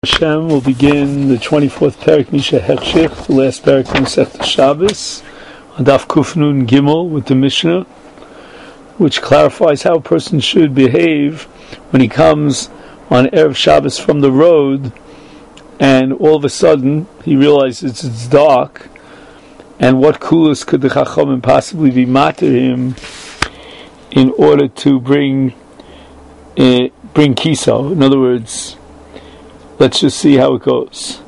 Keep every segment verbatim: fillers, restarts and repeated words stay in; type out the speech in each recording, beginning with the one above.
Hashem will begin the twenty-fourth Perek Misha Hechshich, the last Perek from Masechta Shabbos, on Daf Kuf Nun Gimel with the Mishnah, which clarifies how a person should behave when he comes on Erev Shabbos from the road, and all of a sudden he realizes it's dark, and what kulas could the Chachamim possibly be matter him in order to bring uh, bring kiso? In other words, let's just see how it goes.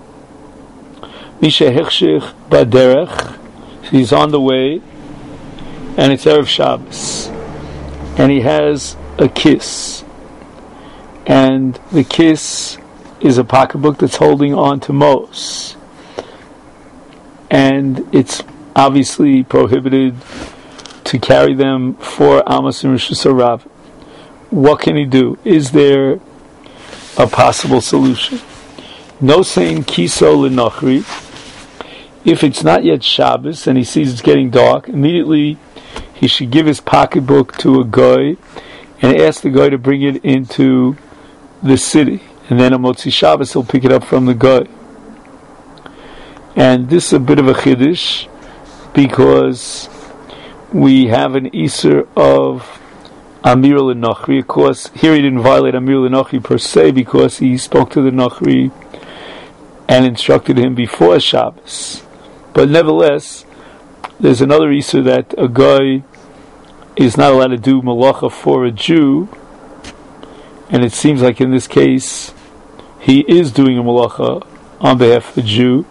Misha Hechshich Baderech, he's on the way, and it's Erev Shabbos, and he has a kiss, and the kiss is a pocketbook that's holding on to Mos, and it's obviously prohibited to carry them for Amos and Rosh Hashanah. What can he do? Is there a possible solution? No saying kiso l'nochri. If it's not yet Shabbos and he sees it's getting dark, immediately he should give his pocketbook to a guy and ask the guy to bring it into the city, and then on Motzi Shabbos he'll pick it up from the guy. And this is a bit of a chiddush because we have an Isser of Amir l'Nochri. Of course, here he didn't violate Amir l'Nochri per se because he spoke to the Nochri and instructed him before Shabbos. But nevertheless, there's another Isser that a guy is not allowed to do malacha for a Jew, and it seems like in this case he is doing a malacha on behalf of a Jew.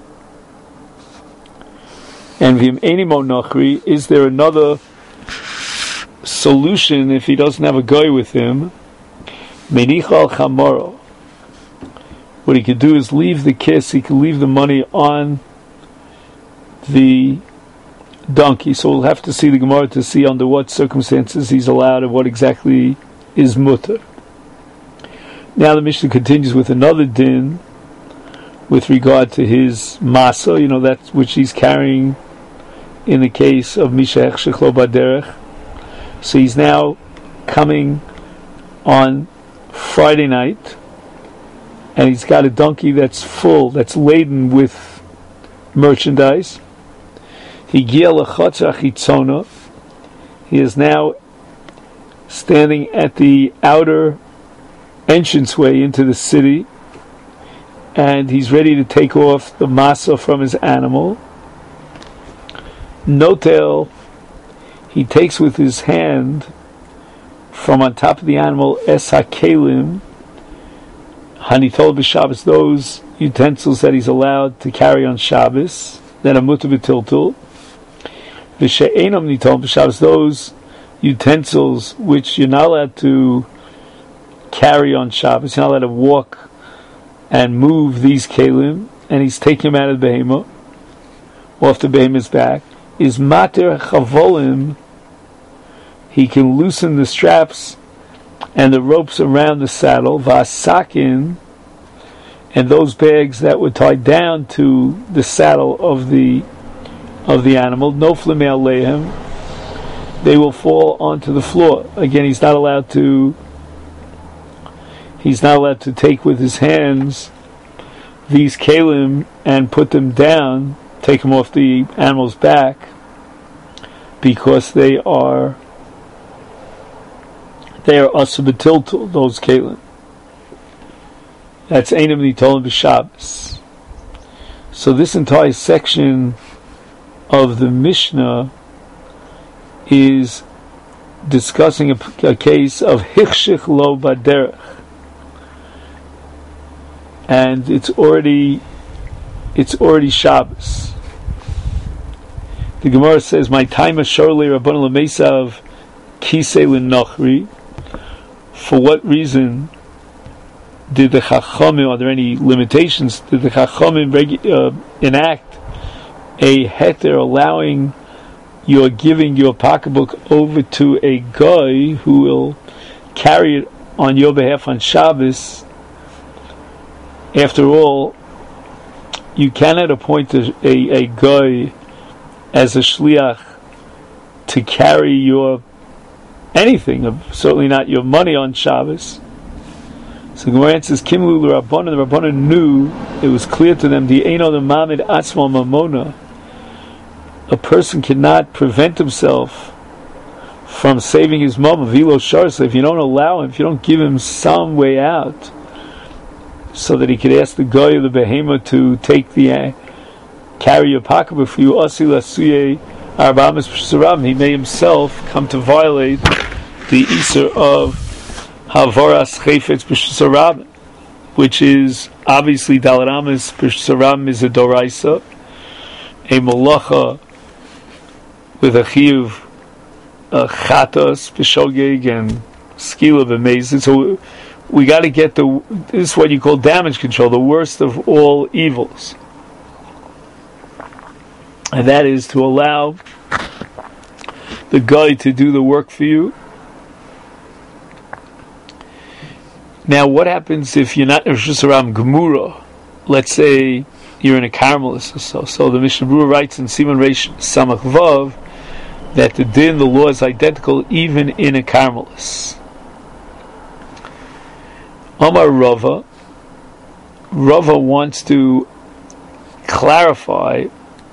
And v'im enimo Nochri, is there another solution if he doesn't have a guy with him? Menichal chamoro. What he could do is leave the kiss, he could leave the money on the donkey. So we'll have to see the Gemara to see under what circumstances he's allowed and what exactly is mutter. Now the Mishnah continues with another din with regard to his masa, you know, that which he's carrying in the case of Misha Hechshich Lo Baderech. So he's now coming on Friday night, and he's got a donkey that's full, that's laden with merchandise. He He is now standing at the outer entranceway into the city, and he's ready to take off the masa from his animal. Notel, he takes with his hand from on top of the animal es hakelim hanitol b'Shabbos, those utensils that he's allowed to carry on Shabbos that are mutar b'tiltul, v'she'enam nitol b'Shabbos, those utensils which you're not allowed to carry on Shabbos, you're not allowed to walk and move these kelim, and he's taking them out of the behemah, off the behemah's back. Is mater chavolim, he can loosen the straps and the ropes around the saddle, vasakin, and those bags that were tied down to the saddle of the of the animal, noflim alehem, they will fall onto the floor. Again, he's not allowed to he's not allowed to take with his hands these kalim and put them down, take them off the animal's back, because they are they are asabatiltul, those kalim. That's einam nitolim b'Shabbos. So this entire section of the Mishnah is discussing a, a case of hichshich lo baderech, and it's already it's already Shabbos. The Gemara says, "My time is surely Rabbanan L'Meisav Kisei L'Nochri." For what reason did the Chachamim? Are there any limitations? Did the Chachamim regu- uh, enact a heter allowing your giving your pocketbook over to a guy who will carry it on your behalf on Shabbos? After all, you cannot appoint a, a, a guy as a shliach to carry your anything, certainly not your money on Shabbos. So Gemara answers, Kimlu l'Rabbanan, the Rabbanan knew, it was clear to them, the Eino the Mamid Atzma Mamona, a person cannot prevent himself from saving his mama, Vilo Sharsa, if you don't allow him, if you don't give him some way out, so that he could ask the guy of the behemoth to take the, uh, carry your pocketbook for you, Asi Lasuye Arbamas P'Saram, he may himself come to violate the Isser of Havaras Chayfetz B'Saram, which is obviously Dalaramas B'Saram is a Doraisa, a Malacha with a Chiyuv, a Chatas B'Shogeg and Skila B'Mezid. So we got to get the, this is what you call damage control, the worst of all evils. And that is to allow the guy to do the work for you. Now, what happens if you're not in Rosh Hashanah Gemura? Let's say you're in a Carmelist or so. So the Mishnah Berurah writes in Siman Reish Samach Vav that the din, the law is identical even in a Carmelist. Omar Rava, Rava wants to clarify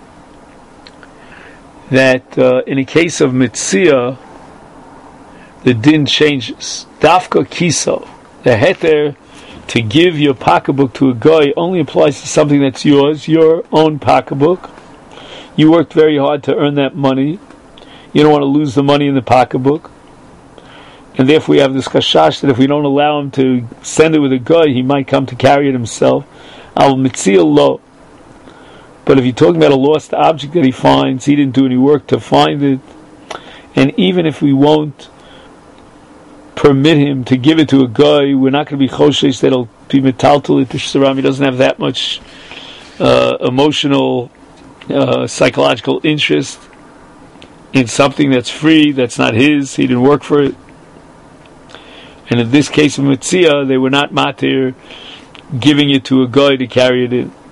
that uh, in a case of Mitzia, the din changes. Dafka Kiso, the heter to give your pocketbook to a guy only applies to something that's yours, your own pocketbook. You worked very hard to earn that money. You don't want to lose the money in the pocketbook. And therefore we have this kashash that if we don't allow him to send it with a guy, he might come to carry it himself. Al mitzil lo. But if you're talking about a lost object that he finds, he didn't do any work to find it. And even if we won't permit him to give it to a guy, we're not going to be choshesh that'll be metaltal to Shsaram. He doesn't have that much uh, emotional, uh, psychological interest in something that's free, that's not his, he didn't work for it. And in this case of Mitzia, they were not matir giving it to a guy to carry it in.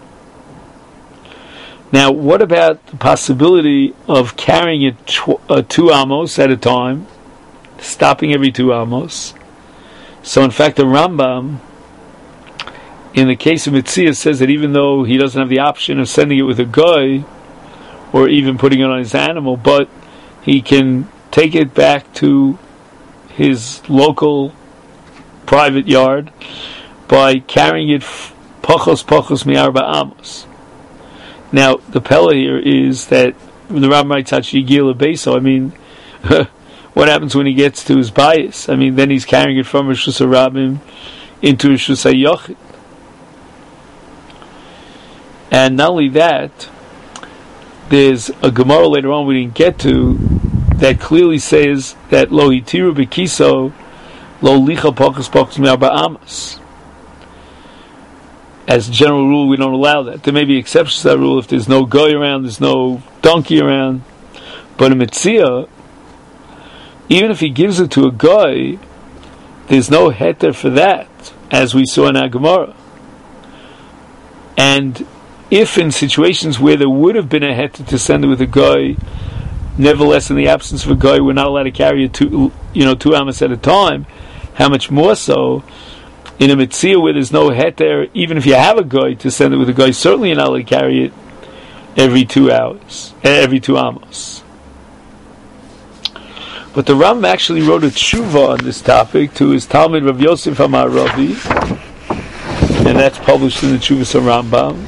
Now, what about the possibility of carrying it tw- uh, two amos at a time, stopping every two amos? So, in fact, the Rambam, in the case of Mitzia, says that even though he doesn't have the option of sending it with a guy, or even putting it on his animal, but he can take it back to his local private yard by carrying it pachos pachos mi'arba amos. Now, the pella here is that the Rambam writes Hachigila Beso. I mean, what happens when he gets to his bias? I mean, then he's carrying it from Rosh Hashanah into Rosh Hashanah. And not only that, there's a Gemara later on we didn't get to that clearly says that lo hitiru bekiso lo licha pachos pachos mi'arba amos. As a general rule, we don't allow that. There may be exceptions to that rule if there's no guy around, there's no donkey around. But in Mitzia, even if he gives it to a guy, there's no heter for that, as we saw in our Gemara. And if in situations where there would have been a heter to send it with a guy, nevertheless, in the absence of a guy, we're not allowed to carry it two, you know, two amos at a time. How much more so in a mitzvah where there's no heter, even if you have a guy to send it with a guy, certainly you're not allowed to carry it every two hours, every two amos. But the Ram actually wrote a tshuva on this topic to his Talmud Rav Yosef Amar Ravi, and that's published in the Tshuvas of Rambam.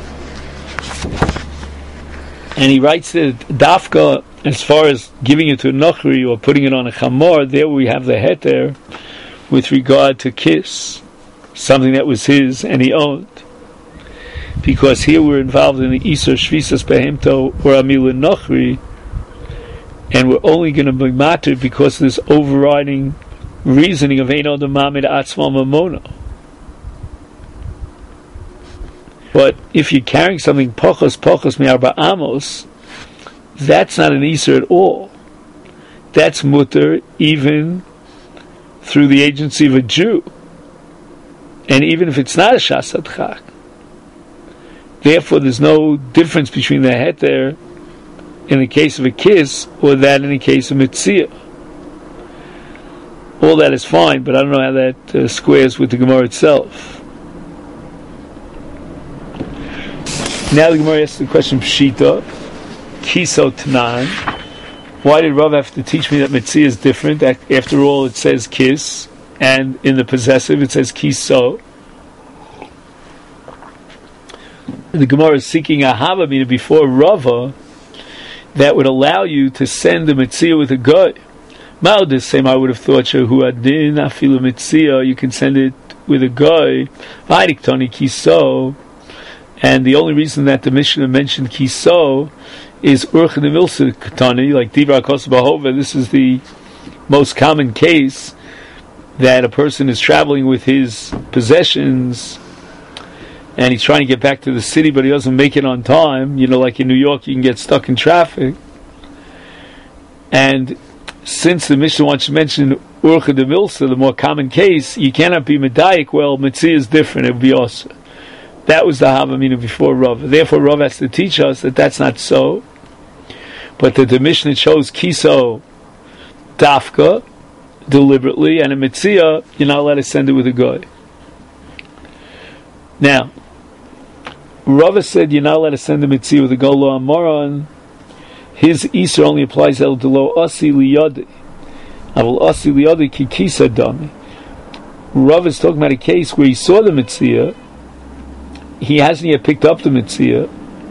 And he writes that dafka, as far as giving it to a nochri or putting it on a chamor, there we have the heter with regard to kiss, something that was his and he owned. Because here we're involved in the Isur Shvisas Behemto or Amila Nochri, and we're only going to be matter because of this overriding reasoning of Eino D'Mamid Atzma Mamono. But if you're carrying something Pachos Pachos Mi'arba Amos, that's not an Isur at all. That's mutter even through the agency of a Jew. And even if it's not a Shasat Chak. Therefore, there's no difference between the heter in the case of a kiss or that in the case of Mitzia. all that is fine, but I don't know how that uh, squares with the Gemara itself. Now the Gemara asks the question Pshita, Kiso Tanan. Why did Rav have to teach me that Metzia is different? After all, it says kiss, and in the possessive it says Kiso. The Gemara is seeking a Hava, meaning before Rava, that would allow you to send a Metzia with a guy. Ma'od same I would have thought Shehu Adin Afilu Metzia, you can send it with a guy. Vaidik Toni Kiso. And the only reason that the Mishnah mentioned Kiso is Urcha de Milsa Katani, like Dibra Kos Bahova. This is the most common case that a person is traveling with his possessions and he's trying to get back to the city, but he doesn't make it on time. You know, like in New York, you can get stuck in traffic. And since the Mishnah wants to mention Urcha de Milsa, the more common case, you cannot be Medayik. Well, Metzia is different. It would be also. That was the Havamina before Rav. Therefore, Rav has to teach us that that's not so. But that the Mishnah chose Kiso Dafka deliberately, and a Metzia, you're not allowed to send it with a guy. Now, Rava said you're not allowed to send a Metzia with a guy lo Amoron. His Isra only applies el delo Asi liyadi. Avol Asi liyadi ki Kisa dami. Rava is talking about a case where he saw the Metzia. He hasn't yet picked up the Metzia,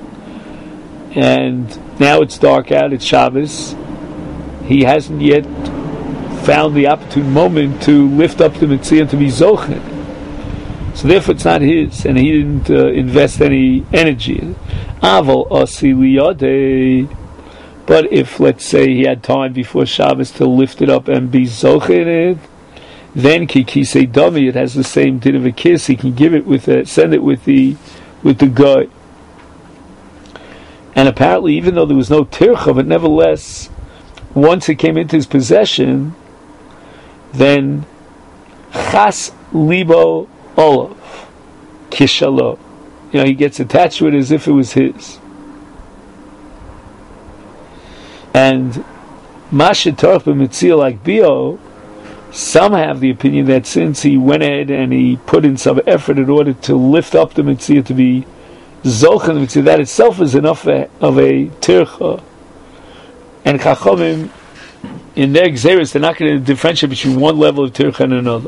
and now it's dark out, it's Shabbos. He hasn't yet found the opportune moment to lift up the Metzia and to be Zochen. So therefore it's not his, and he didn't uh, invest any energy. Aval Asi liyadei. But if, let's say, he had time before Shabbos to lift it up and be Zochen it, then kikisei dami, it has the same din of a kiss. He can give it with a, send it with the with the guy. And apparently, even though there was no tircha, but nevertheless, once it came into his possession, then chas libo olav kishalo. You know, he gets attached to it as if it was his. And mashitarch b'mitzia like bio. Some have the opinion that since he went ahead and he put in some effort in order to lift up the Metzia to be Zochen Metzia, that itself is enough of a tircha. And Chachamim, in their Gzeres, they're not going to differentiate between one level of tircha and another.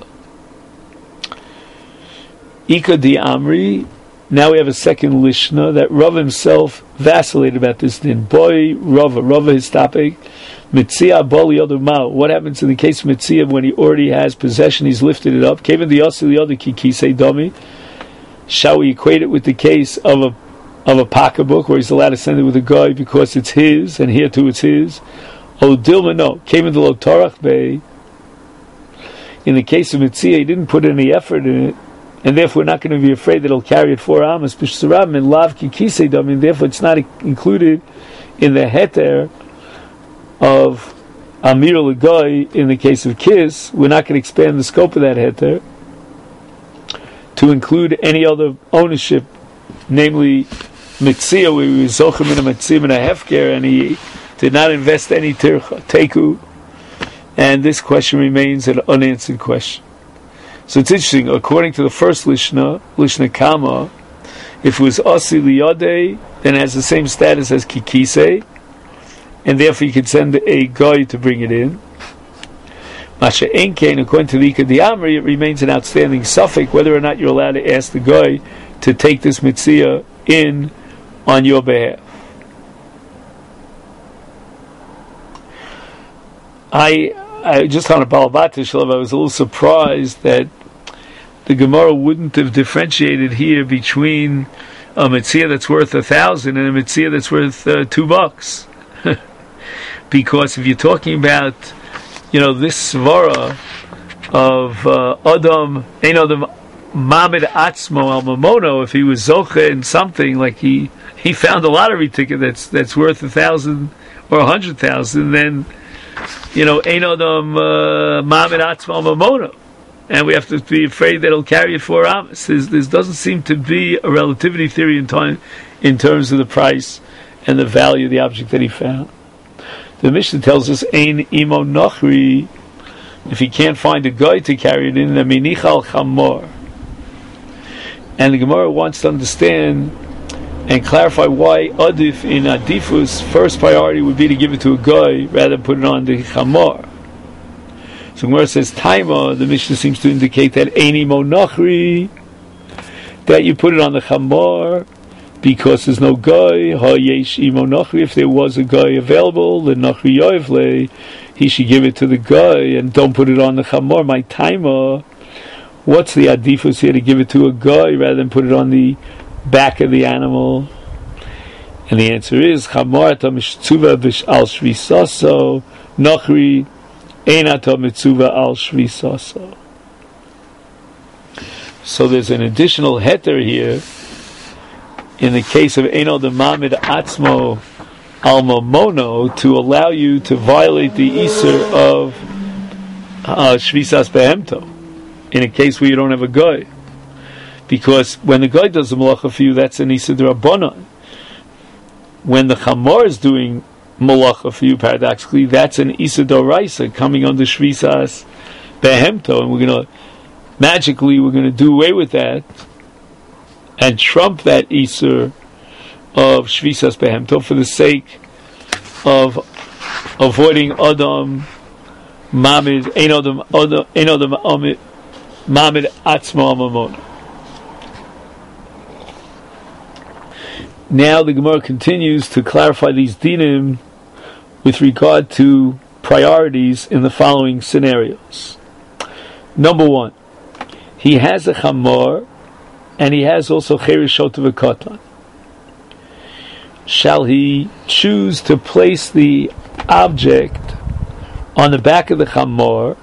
Ika di Amri, now we have a second Lishna, that Rav himself vacillated about this din. Boy, Rava, Rava his topic. Metzia boli other mal. What happens in the case of Metzia when he already has possession? He's lifted it up. Kevin the Yossi the other kikisei dami. Shall we equate it with the case of a of a pocketbook where he's allowed to send it with a guy because it's his, and here too it's his? Oh, Dilma no. Kevin the Lotarach Bay. In the case of Metzia, he didn't put any effort in it, and therefore we're not going to be afraid that he'll carry it four amas. B'shsaram and lav kikisei dami, and therefore it's not included in the heter of Amir L'Goy. In the case of Kiss, we're not going to expand the scope of that heter to include any other ownership, namely Metzia, where we were Zochim in a Metzia and a Hefker, and he did not invest any tircha, Teku, and this question remains an unanswered question. So it's interesting, according to the first Lishna, Lishna Kama, if it was Asi Liyadei, then it has the same status as Kikisei, and therefore you can send a guy to bring it in. Masha Enkein, according to the Ika Diamri, it remains an outstanding suffix whether or not you're allowed to ask the guy to take this Metzia in on your behalf. I, I just on a Balabatish level, I was a little surprised that the Gemara wouldn't have differentiated here between a Metzia that's worth a thousand and a Metzia that's worth uh, two bucks. Because if you're talking about, you know, this svara of uh, Adam, Ein Adam Mamed Atzmo Al Mamono, if he was Zocha in something, like he, he found a lottery ticket that's that's worth a thousand or a hundred thousand, then, you know, Ein Adam Mamed Atzmo Al Mamono, and we have to be afraid that he'll carry it for Amos. There doesn't seem to be a relativity theory in time in terms of the price and the value of the object that he found. The Mishnah tells us, Ein imo nochri, If he can't find a guy to carry it in, the minichal chamor. And the Gemara wants to understand and clarify why adif in adifus first priority would be to give it to a guy rather than put it on the chamor. So Gemara says taima. The Mishnah seems to indicate that eini monachri, that you put it on the chamor because there's no guy. Ha-yesh imo nachri. If there was a guy available, the nachri yoivle, he should give it to the guy and don't put it on the chamor. My taima. What's the adifus here to give it to a guy rather than put it on the back of the animal? And the answer is chamor ata mitzuva al shvisaso, nachri ein ata mitzuva al shvisaso. So there's an additional heter here in the case of Eino de Mamid Atzmo al Momono to allow you to violate the Iser of uh, Shvisas Behemto in a case where you don't have a guy. Because when the guy does the malacha for you, that's an Iser D'Rabbanan. When the Chamor is doing malacha for you, paradoxically, that's an Iser D'Oraisa coming under Shvisas Behemto, and we're going to magically we're going to do away with that and trump that Iser of Shvisas Behemto for the sake of avoiding Adam Mamid Ein Adam Ein Adam Mamid Atzmo Mamon. Now the Gemara continues to clarify these dinim with regard to priorities in the following scenarios. Number one, he has a chamor, and he has also cherish shota v'katan. Shall he choose to place the object on the back of the chamor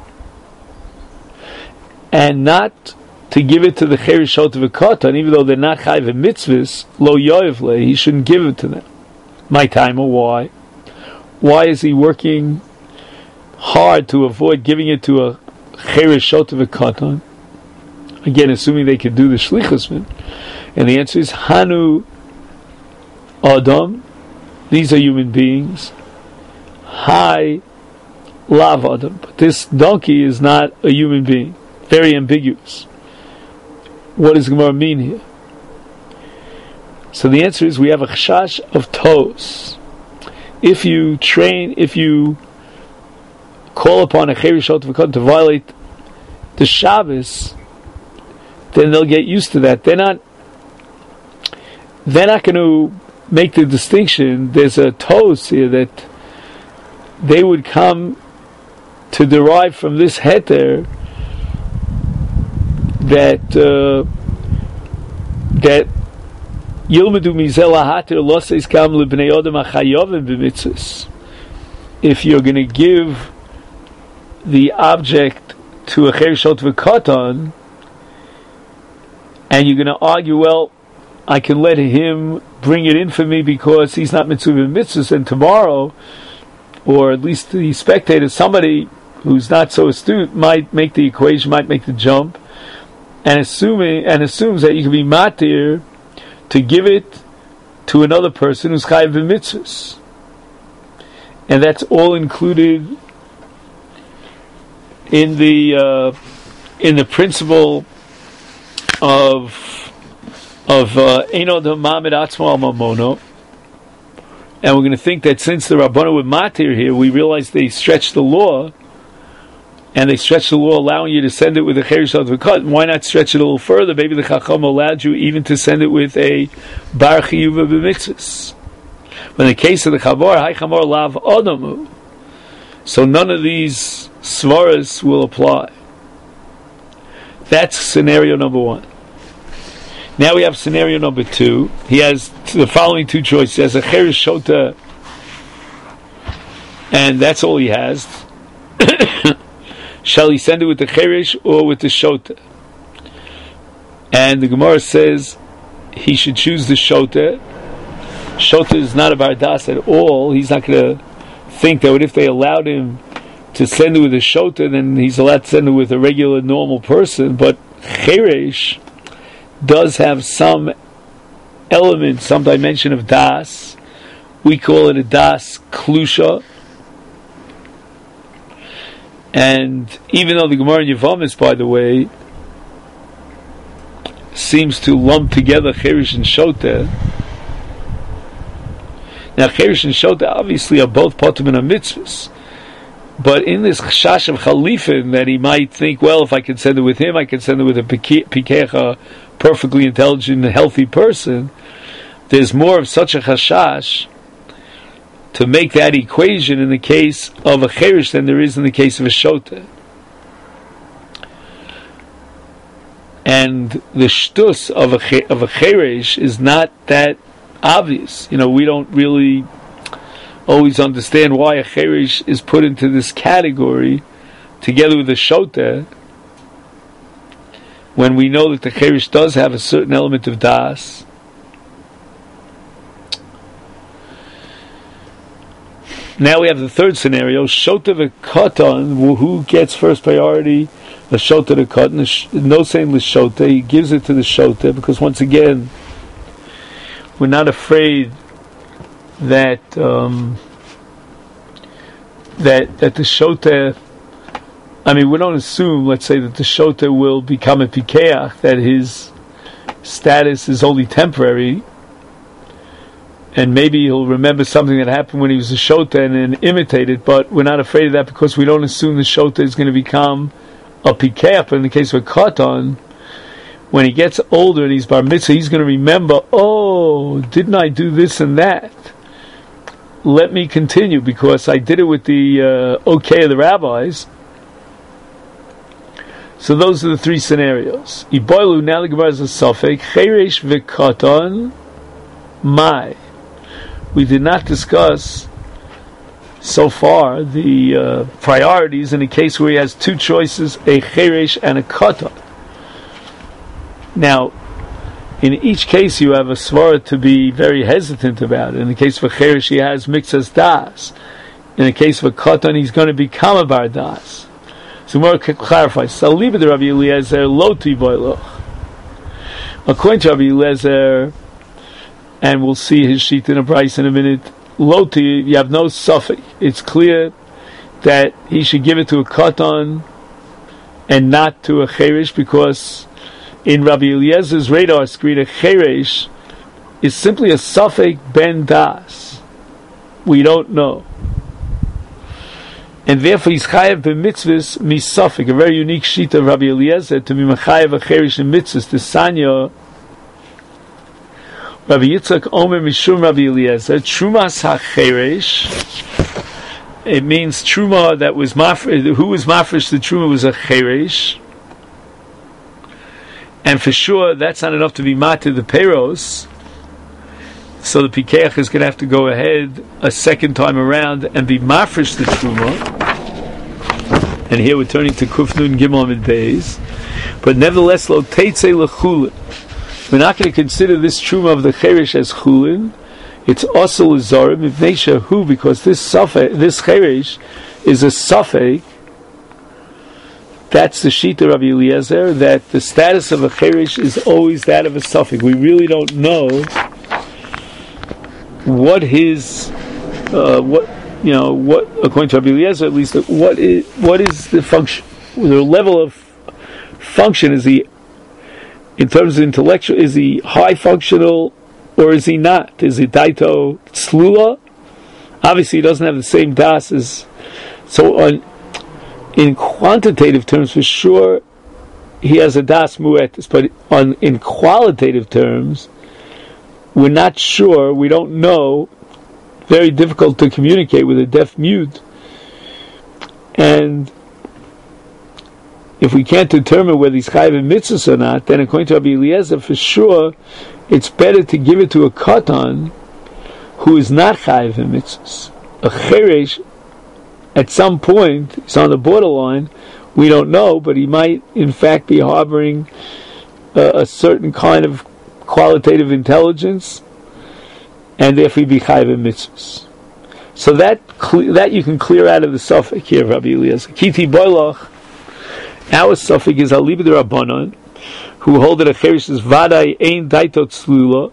and not to give it to the cherish shota v'katan, even though they're not chayv and mitzvahs, lo yoivle, he shouldn't give it to them? My time, or why? Why is he working hard to avoid giving it to a cherish shota v'katan? Again, assuming they could do the shlichus. And the answer is Hanu Adam. These are human beings. Hai Lav Adam. But this donkey is not a human being. Very ambiguous. What does Gemara mean here? So the answer is we have a chashash of toes. If you train, if you call upon a cherish shot to violate the Shabbos, then they'll get used to that. They're not they're not going to make the distinction. There's a toast here that they would come to derive from this heter that uh, that Yilmedu Mizela Hater Loseis Kam Lebnei Odom Achayovim B'mitzvos. If you're going to give the object to a Cherishot V'Katan, and you're going to argue, well, I can let him bring it in for me because he's not mitzvah mitzvahs, and tomorrow, or at least the spectator, somebody who's not so astute might make the equation, might make the jump, and assuming and assumes that you can be matir to give it to another person who's chayav b'mitzvahs, and that's all included in the uh, in the principle of of Eino de Mamid Atzmo al Mamono. And we're going to think that since the Rabbanu were matir here, we realize they stretched the law, and they stretched the law allowing you to send it with a cherish of v'kat. Why not stretch it a little further? Maybe the Chacham allowed you even to send it with a bar chiyuva b'mitzvahs. But in the case of the Chavor, hay chamor lav odamu. So none of these svaras will apply. That's scenario number one. Now we have scenario number two. He has the following two choices. He has a cherish shota, and that's all he has. Shall he send it with the cherish or with the shota? And the Gemara says he should choose the shota. Shota is not a bardas at all. He's not going to think that if they allowed him to send it with a shota, then he's allowed to send it with a regular, normal person. But cherish does have some element, some dimension of das. We call it a das klusha. And even though the Gemara in Yevamis, by the way, seems to lump together Cherish and Shota. Now, Cherish and Shota obviously are both Potem and Mitzvahs. But in this Chash of Chalifin, that he might think, well, if I can send it with him, I can send it with a Pikecha, perfectly intelligent, healthy person, there's more of such a Chashash to make that equation in the case of a Cherish than there is in the case of a Shota. And the shtus of a of a cheresh is not that obvious. You know, we don't really always understand why a cheresh is put into this category together with a shota, when we know that the cheresh does have a certain element of das. Now we have the third scenario: shota v'katan. Who gets first priority? The shota the katan, no saying the shota, he gives it to the shota, because once again, we're not afraid that um, that that the shota, I mean, we don't assume, let's say, that the shota will become a pikeach, that his status is only temporary, and maybe he'll remember something that happened when he was a shota and then imitate it, but we're not afraid of that because we don't assume the shota is going to become a pikeach. But in the case of a katan, when he gets older and he's bar mitzvah, he's going to remember, oh, didn't I do this and that? Let me continue, because I did it with the uh, okay of the rabbis. So those are the three scenarios. Iboilu, now the Gemara is a suffix, cheresh v'katan, mai. We did not discuss so far the uh, priorities in a case where he has two choices, a cheresh and a katan. Now, in each case you have a svara to be very hesitant about. In the case of a cheresh, he has mixas das. In the case of a katan, he's going to become a bar das. So more clarifies. Saliba de Rabbi Eliezer lo tivoiloch. According to Rabbi Eliezer, and we'll see his sheet in a price in a minute, Loti, you have no suffix. It's clear that he should give it to a katan and not to a cheresh, because in Rabbi Eliezer's radar screen, a cheresh is simply a suffix ben das. We don't know. And therefore he's chayav b'mitzvahs misafik, a very unique sheet of Rabbi Eliezer to be mechayav a cheresh in mitzvahs. The Sanya Rabbi Yitzchak Omer Mishum Rabbi Eliezer, Trumas HaCheresh, it means Truma that was mafresh, who was mafresh, the Truma was a Cheresh, and for sure that's not enough to be matir the Peros, so the Pikeach is going to have to go ahead a second time around and be mafresh the Truma. And here we're turning to Kufnun Gimel Amid Beis, but nevertheless, Lo Teitze L'Chulin. We're not going to consider this truma of the cheresh as chulin. It's also lizarim if who, because this suffix, this cheresh is a suffix. That's the shita Rabbi Eliezer, that the status of a cheresh is always that of a suffix. We really don't know what his, uh, what you know, what according to Rabbi Eliezer at least, what is what is the function, the level of function. Is he, in terms of intellectual, is he high functional or is he not? Is he daito tzlula? Obviously, he doesn't have the same das as. So, on, in quantitative terms, for sure, he has a das muetis. But on in qualitative terms, we're not sure. We don't know. Very difficult to communicate with a deaf mute, and if we can't determine whether he's chayav in mitzvahs or not, then according to Rabbi Eliezer, for sure, it's better to give it to a katan who is not chayav in mitzvahs. A cheresh, at some point, he's on the borderline, we don't know, but he might in fact be harboring uh, a certain kind of qualitative intelligence, and therefore be chayav in mitzvahs. So that cle- that you can clear out of the suffix here, Rabbi Eliezer. Kiti boilach. Our suffix is Aliba de Rabbanon, who hold that a cheresh is vaday ein daitot tzlula.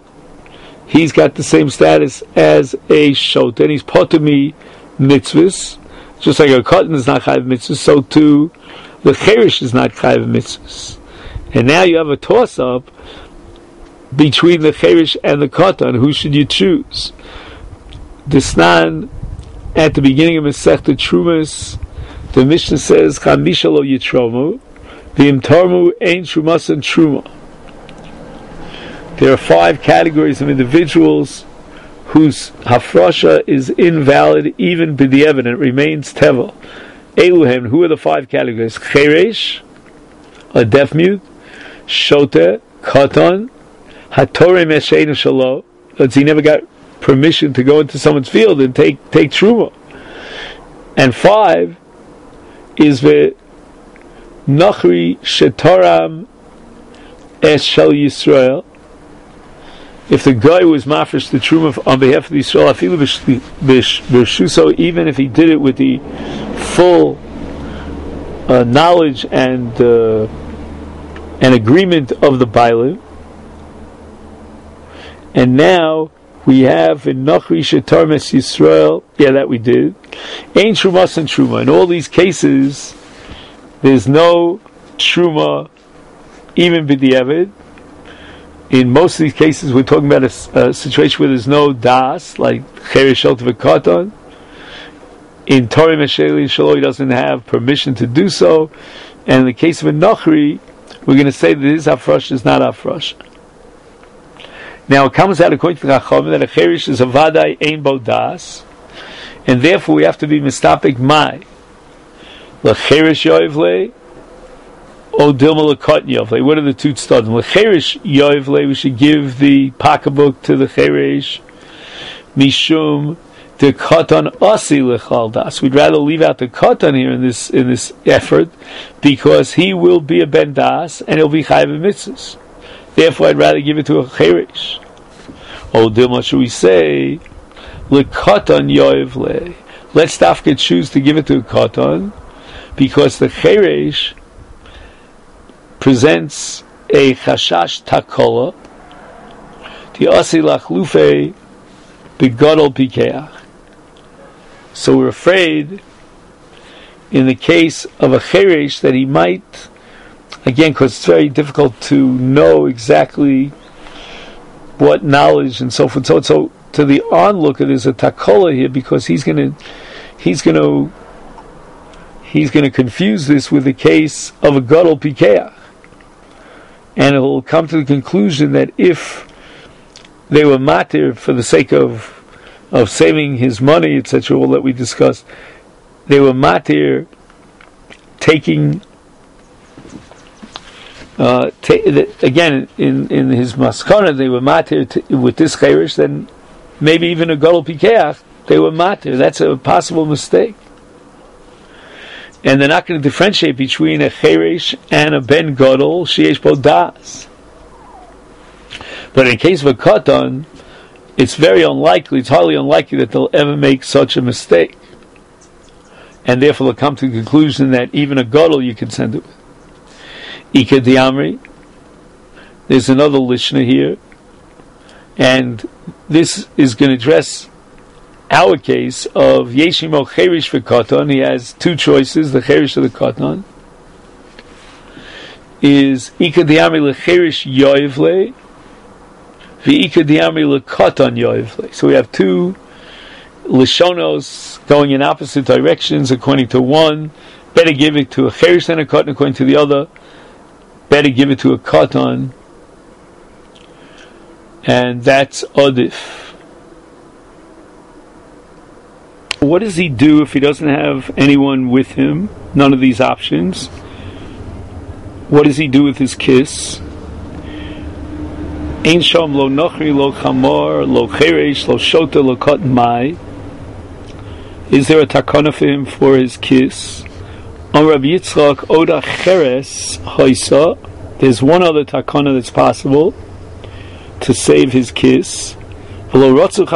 He's got the same status as a shota, and he's potami mitzvahs. Just like a cotton is not chayav mitzvahs, so too the cherish is not chayav mitzvahs. And now you have a toss-up between the cherish and the cotton. Who should you choose? The Snan, at the beginning of Masechta Trumas, the Mishnah says, Chamisha lo yitromu, v'im tarmu ein trumas and truma. There are five categories of individuals whose hafrasha is invalid even b'di'evan, it remains tevel. Eluhem, who are the five categories? Cheresh, a deaf mute, shote, katan, hatore mesheinu shalo, that's he never got permission to go into someone's field and take take truma. And five is the nachri shetaram es shel Yisrael. If the guy was mafresh the truma on behalf of Yisrael, afilu b'shuso, even if he did it with the full uh, knowledge and uh, and agreement of the bailim, and now we have in Nachri Shetar Mes Yisrael, yeah, that we did. Ain't Trumas and Truma. In all these cases, there's no Truma, even B'di'evid. In most of these cases, we're talking about a, a situation where there's no Das, like Cheresh Shel Katan. In Torah Mesheli Shalo, he doesn't have permission to do so. And in the case of a Nachri, we're going to say that his Afrosh is not Afrosh. Now it comes out according to the Chachamim that a cherish is a vadai ein bo das, and therefore we have to be mistapik mai lecherish yoivle o dilma lekot yoivle. What are the two studs? Lecherish yoivle, we should give the pocketbook to the cherish mishum the katan asi lechal das. We'd rather leave out the katan here in this in this effort because he will be a ben das and he'll be chayav mitzvahs. Therefore, I'd rather give it to a cherish. Oh, Dilma, should we say, lekatan yoivle? Let's dafka choose to give it to a katan, because the cherish presents a chashash takola, the asi lachlufe begadol pikeach. So we're afraid, in the case of a cherish, that he might, again, because it's very difficult to know exactly what knowledge and so forth. So, so to the onlooker, there's a takola here because he's going to, he's going to, he's going to confuse this with the case of a gadol pikeach, and he'll come to the conclusion that if they were matir for the sake of of saving his money, et cetera, all that we discussed, they were matir taking. Uh, t- again, in, in his maskana, they were matir t- with this cherish, then maybe even a gadol pikeach, they were matir. That's a possible mistake. And they're not going to differentiate between a cherish and a ben gadol, sheyesh bo das. But in case of a katan, it's very unlikely, it's highly unlikely that they'll ever make such a mistake. And therefore they'll come to the conclusion that even a gadol you can send it with. Ika Diamri. There's another Lishna here, and this is going to address our case of Yeshimo Cherish v'Katan. He has two choices: the Cherish or the Katan. Is Ika Diamri lecherish yoivle, v'Ika Diamri lekatan yoivle. So we have two Lishonos going in opposite directions. According to one, better give it to a Cherish than a Katan. According to the other, better give it to a katan, and that's odif. What does he do if he doesn't have anyone with him? None of these options. What does he do with his kiss? Ein sham lo nochri, lo chamor, lo cheresh, lo shota, lo katan mai. Is there a takana for him for his kiss? On Rabbi Yitzchak, Oda Cheres Hoisa, there's one other takana that's possible to save his kiss. And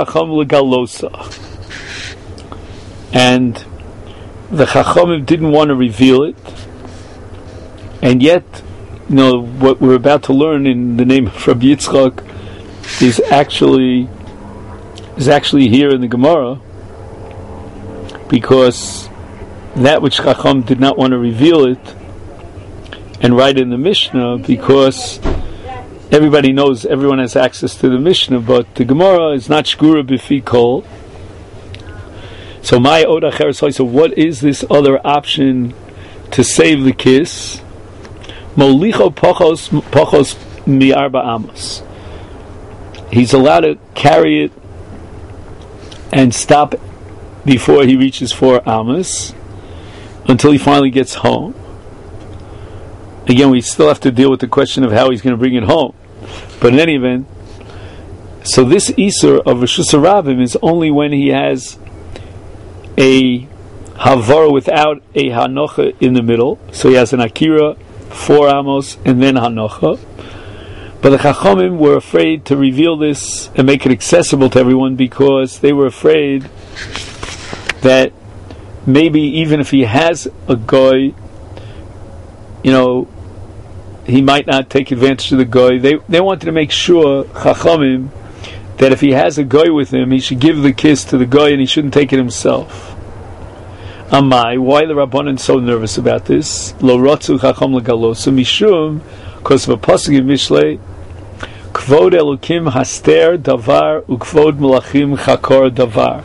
the Chachamim didn't want to reveal it. And yet, you know, what we're about to learn in the name of Rabbi Yitzchak is actually is actually here in the Gemara, because that which Chacham did not want to reveal it and write in the Mishnah, because everybody knows, everyone has access to the Mishnah, but the Gemara is not shkura b'fi kol. So my oda acher, so what is this other option to save the kiss? Molicho pachos pachos mi arba amos. He's allowed to carry it and stop before he reaches four amos until he finally gets home. Again, we still have to deal with the question of how he's going to bring it home. But in any event, so this Isur of Reshus Harabim is only when he has a Havara without a Hanocha in the middle. So he has an Akira, four Amos, and then Hanocha. But the Chachamim were afraid to reveal this and make it accessible to everyone, because they were afraid that maybe even if he has a Goy, you know, he might not take advantage of the Goy. They they wanted to make sure, Chachamim, that if he has a Goy with him, he should give the kiss to the Goy and he shouldn't take it himself. Amai, why the Rabbanan so nervous about this? Lo rotzu Chacham legalosu mishum, because of a pasuk in Mishlei, Kvod Elokim haster davar ukvod melachim chakor davar.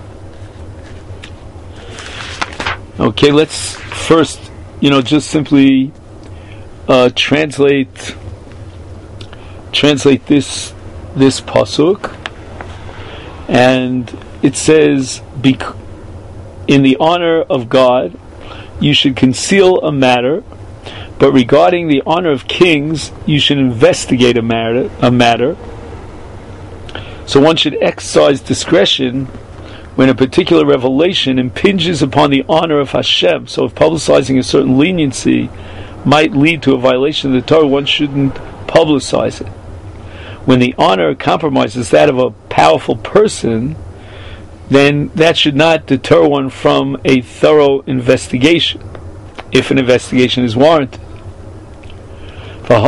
Okay, let's first, you know, just simply uh, translate translate this this pasuk, and it says, bec- in the honor of God, you should conceal a matter, but regarding the honor of kings, you should investigate a matter. A matter. So one should exercise discretion when a particular revelation impinges upon the honor of Hashem. So if publicizing a certain leniency might lead to a violation of the Torah, one shouldn't publicize it. When the honor compromises that of a powerful person, then that should not deter one from a thorough investigation, if an investigation is warranted. And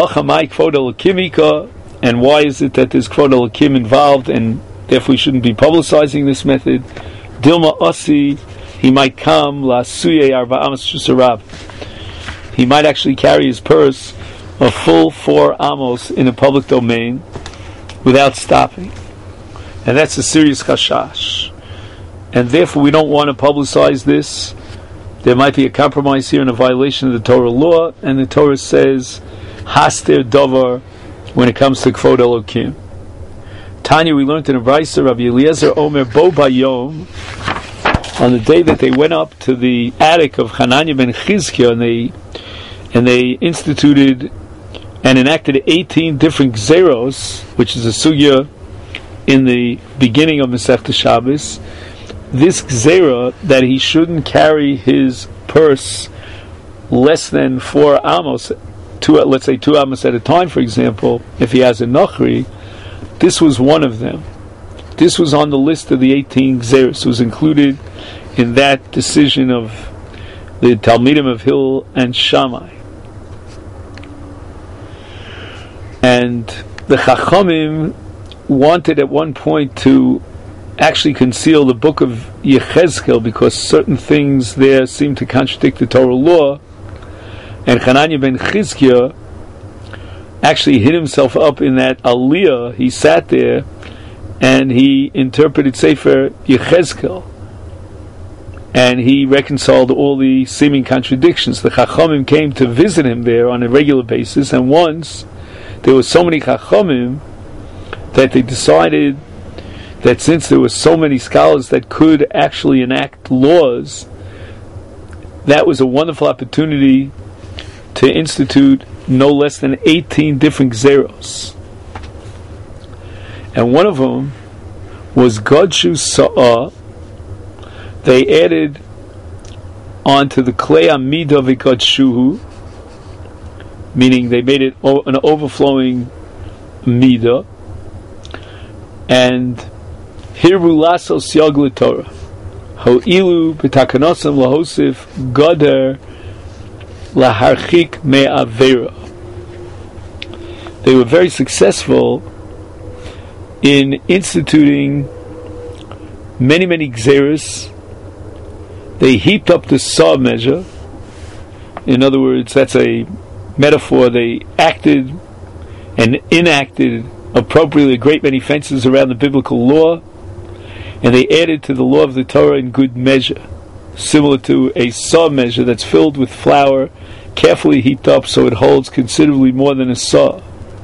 why is it that there's Kvod Elokim involved, and therefore we shouldn't be publicizing this method? Dilma Asi, he might come, La Suye Arba Amos Shusarab. He might actually carry his purse a full four amos in a public domain without stopping. And that's a serious chashash. And therefore we don't want to publicize this. There might be a compromise here and a violation of the Torah law, and the Torah says, Haster Dovar, when it comes to Kvod Elokim. Tanya, we learned in a Brisa, Rabbi Eliezer Omer Bo Bayom, on the day that they went up to the attic of Hananiah ben Chizkiah, and they and they instituted and enacted eighteen different gzeros, which is a sugya in the beginning of Masechta Shabbos. This gzera, that he shouldn't carry his purse less than four amos, two, let's say two amos at a time, for example, if he has a nachri, this was one of them. This was on the list of the eighteen gzeros. It was included in that decision of the Talmidim of Hillel and Shammai. And the Chachamim wanted at one point to actually conceal the book of Yechezkel, because certain things there seem to contradict the Torah law. And Hananiah ben Chizkiah actually hid himself up in that aliyah. He sat there and he interpreted Sefer Yechezkel, and he reconciled all the seeming contradictions. The Chachamim came to visit him there on a regular basis, and once there were so many Chachamim that they decided that since there were so many scholars that could actually enact laws, that was a wonderful opportunity to institute no less than eighteen different gzeros. And one of them was Godshu Sa'ah. They added onto the Klei Amida v'Godshuhu, meaning they made it an overflowing Midah, and Hirbu Lasos Yog L'Torah Ho'ilu B'Takanosam Lahosif Goder Laharchik Me'avera. They were very successful in instituting many, many gzeros they heaped up the saw measure. In other words, that's a metaphor. They acted and enacted appropriately a great many fences around the biblical law, and they added to the law of the Torah in good measure, similar to a saw measure that's filled with flour, carefully heaped up so it holds considerably more than a saw.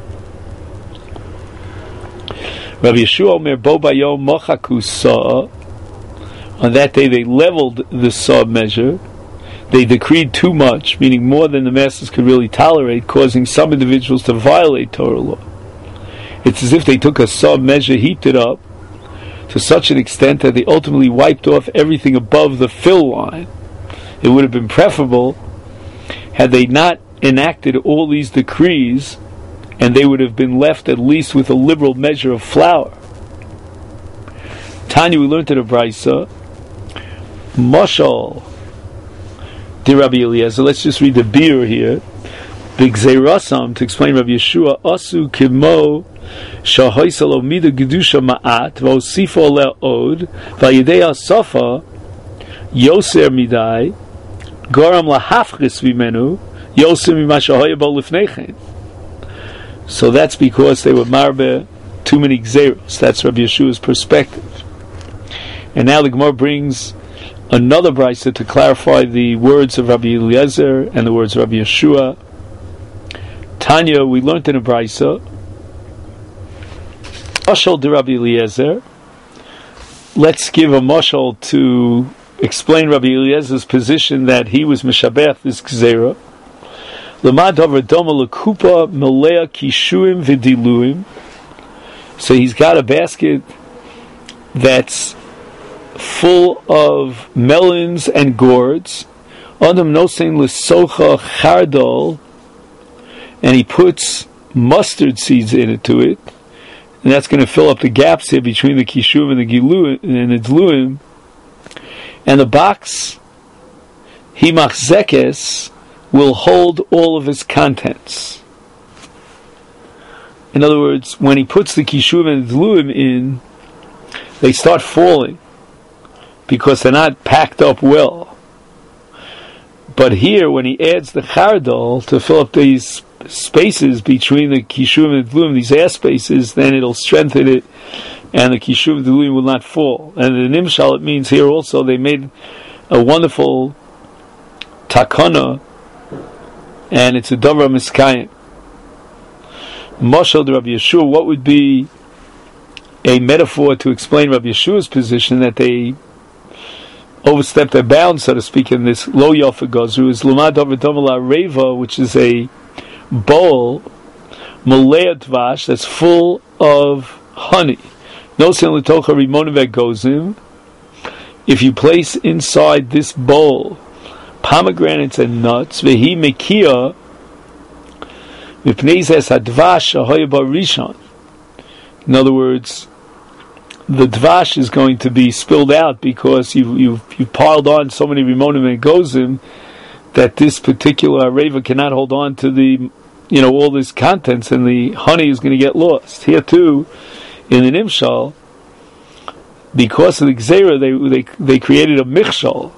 Rabbi Yeshua Omer Bo Bayom Mochaku Saw. On that day they leveled the saw measure. They decreed too much, meaning more than the masters could really tolerate, causing some individuals to violate Torah law. It's as if they took a saw measure, heaped it up to such an extent that they ultimately wiped off everything above the fill line. It would have been preferable had they not enacted all these decrees, and they would have been left at least with a liberal measure of flour. Tanya, we learned in a Brisa, Moshal de Rabbi Eliezer. Let's just read the beer here. Big Zeirasam, to explain Rabbi Yeshua, Asu Kimo Shahoisalo Mida Gedusha Ma'at Vosifo Le'od Vayidei Asafa Yoser Midai Goram Lahafchis Vimenu Yoser Mimashahoya Bo Lifnechen. So that's because they were marbe too many gzeros. That's Rabbi Yeshua's perspective. And now the Gemara brings another brisa to clarify the words of Rabbi Eliezer and the words of Rabbi Yeshua. Tanya, we learned in a brisa, Mashal de Rabbi Eliezer. Let's give a mashal to explain Rabbi Eliezer's position that he was mishabech this gzera. Lamad haver doma lekupa melea kishuim v'diluim. So he's got a basket that's full of melons and gourds. Adam nosein l'socha chardol, and he puts mustard seeds into it, and that's going to fill up the gaps here between the kishuim and the giluim and the dluim. And the box himach zekes will hold all of its contents. In other words, when he puts the kishuim and the dluim in, they start falling because they're not packed up well. But here, when he adds the chardol to fill up these spaces between the kishuim and the dluim, these air spaces, then it'll strengthen it, and the kishuim and the dluim will not fall. And the nimshal, it means here also they made a wonderful takana, and it's a davar miskayim. Mashal de Rabbi Yeshua, what would be a metaphor to explain Rabbi Yeshua's position that they overstepped their bounds, so to speak, in this lo yofa gazru, is lumad davar reva, which is a bowl malei dvash that's full of honey. No sin l'tocha rimonavek gozim. If you place inside this bowl pomegranates and nuts, vehi mekia mipnei zes hadvash ahoya bar rishon. In other words, the dvash is going to be spilled out because you you you piled on so many rimonim and gozim that this particular areva cannot hold on to the, you know, all this contents, and the honey is going to get lost. Here too, in the nimshal, because of the gzera, they they they created a michshal,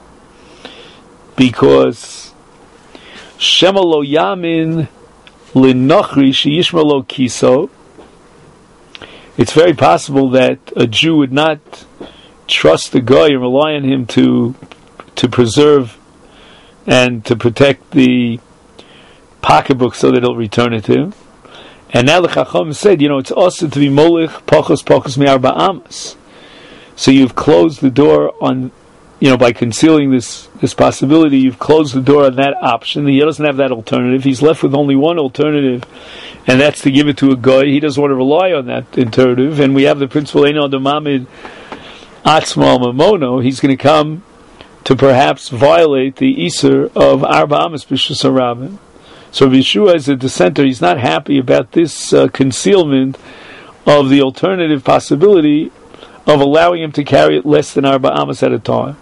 because shema lo yamin linachri sheyishma lo kiso. It's very possible that a Jew would not trust the guy and rely on him to to preserve and to protect the pocketbook so that he'll return it to him. And now the Chacham said, you know, it's also to be molich pachos pachos mi'arba amas. So you've closed the door on, you know, by concealing this this possibility, you've closed the door on that option. He doesn't have that alternative. He's left with only one alternative, and that's to give it to a guy. He doesn't want to rely on that alternative. And we have the principle, Eino Damamid Atzma Mamono. He's going to come to perhaps violate the Isser of Arba Amas B'Shus HaRabim. So Yeshua, as a dissenter, he's not happy about this uh, concealment of the alternative possibility of allowing him to carry it less than Arba Amas at a time.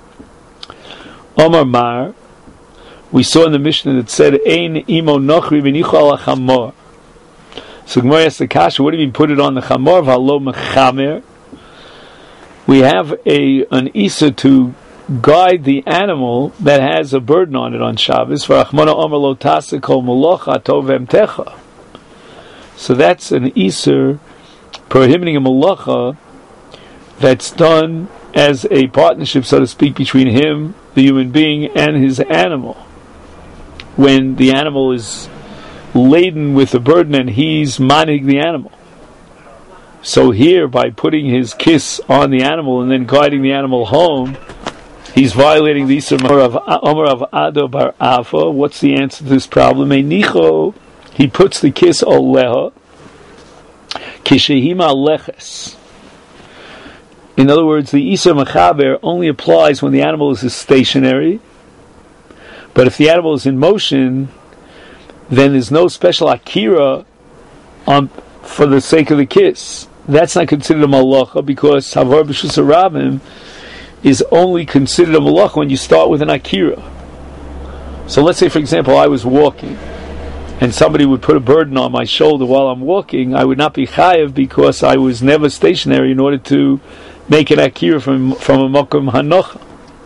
Omar Mar, we saw in the Mishnah that said, Ein imo nochri v'nichu ala chamor. So Gemara asked the kasha, what do you mean put it on the chamor? V'alo mechamer. We have a an isa to guide the animal that has a burden on it on Shabbos. So that's an Isur prohibiting a malacha that's done as a partnership, so to speak, between him, the human being, and his animal. When the animal is laden with a burden and he's manig the animal. So here, by putting his kiss on the animal and then guiding the animal home, he's violating the Isur of Omer of Ado Bar Afa. What's the answer to this problem? Einicho, he puts the kiss oleha, kishehima leches. In other words, the Isur Mechaber only applies when the animal is stationary. But if the animal is in motion, then there's no special akira on, for the sake of the kiss. That's not considered a malacha, because Havar B'Shus Rabim is only considered a malacha when you start with an akira. So let's say, for example, I was walking, and somebody would put a burden on my shoulder while I'm walking. I would not be chayav because I was never stationary in order to make an akira from from a makom hanocha.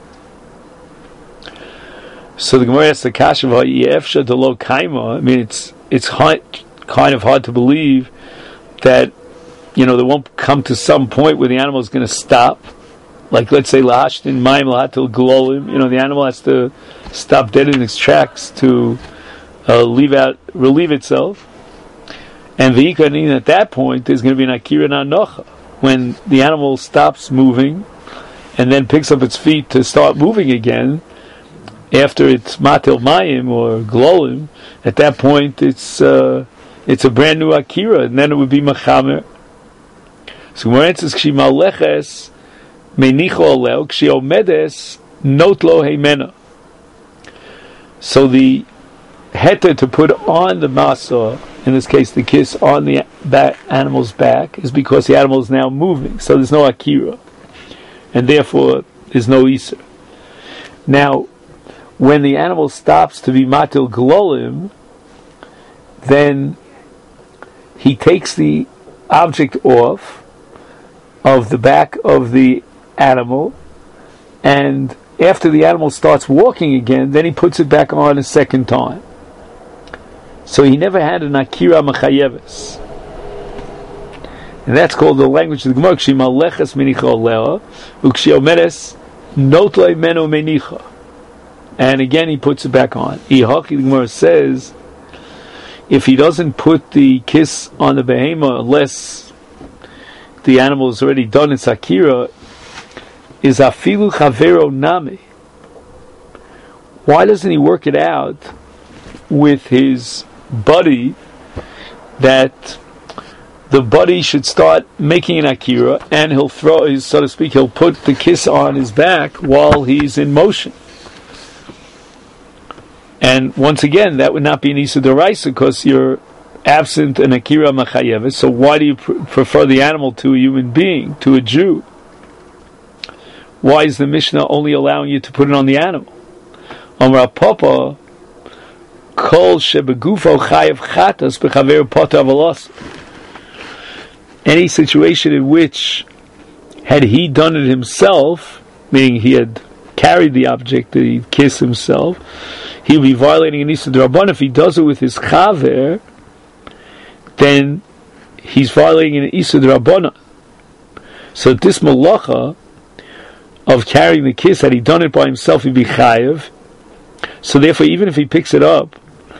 So the Gemara asks the kasha v'ha'yefsha delo kaima. I mean, it's it's hard, kind of hard to believe that, you know, they won't come to some point where the animal is going to stop. Like, let's say lahashtin mayim lahatil glolim. You know, the animal has to stop dead in its tracks to uh, leave out, relieve itself. And v'ikanin, at that point, there's going to be an akira nanocha when the animal stops moving and then picks up its feet to start moving again. After it's matil mayim or glolim, at that point it's uh, it's a brand new akira, and then it would be machamer. So Gemara says k'shima leches meinicho aleo k'shiomedes not lo heimena. So the heter to put on the masa, in this case the kiss, on the back, animal's back, is because the animal is now moving, so there's no akira, and therefore there's no isur. Now, when the animal stops to be matil glolim, then he takes the object off of the back of the animal, and after the animal starts walking again, then he puts it back on a second time. So he never had an akira mechayeves. And that's called the language of the Gemara, K'shima leches menicha leha, u'k'shiomedes notlei menu menicha. And again, he puts it back on. Ihaki, the Gemara says, if he doesn't put the kiss on the behema unless the animal is already done its akira, is afilu chavero nami. Why doesn't he work it out with his buddy that the buddy should start making an akira, and he'll throw, so to speak, he'll put the kiss on his back while he's in motion? And once again, that would not be an Isur D'Oraisa because you're absent an Akira Machayeves. So why do you pr- prefer the animal to a human being, to a Jew? Why is the Mishnah only allowing you to put it on the animal? Amar Papa, Kol Shebegufo Chayev Chatas Bechaver Pota Avalos. Any situation in which, had he done it himself, meaning he had carried the object, the kiss himself, he'll be violating an Isur D'Rabbanan. If he does it with his chaver, then he's violating an Isur D'Rabbanan. So this malacha of carrying the kiss, had he done it by himself, he'd be chayev. So therefore, even if he picks it up,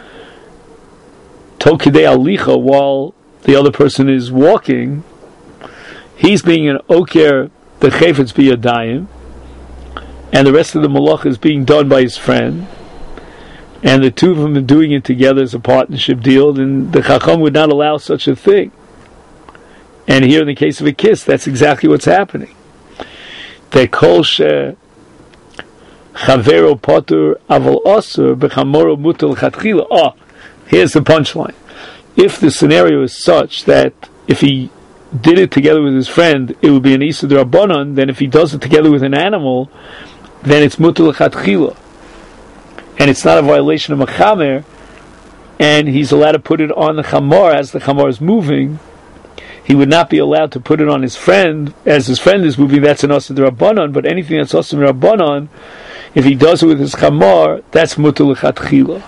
tokidei alicha, while the other person is walking, he's being an oker, the chayfetz biyadayim, and the rest of the malacha is being done by his friend, and the two of them are doing it together as a partnership deal, then the Chacham would not allow such a thing. And here in the case of a kiss, that's exactly what's happening. That kol she chavero potur aval osur bechamoro mutal chatchila. Oh, here's the punchline. If the scenario is such that if he did it together with his friend, it would be an Isur D'Rabbanan, then if he does it together with an animal, then it's mutal chatchila. And it's not a violation of Mechamer, and he's allowed to put it on the Chamor as the Chamor is moving. he would not be allowed to put it on his friend, as his friend is moving, that's an Asa D'Rabbanan, but anything that's Asa D'Rabbanan, if he does it with his chamor, that's mutar l'chatchila.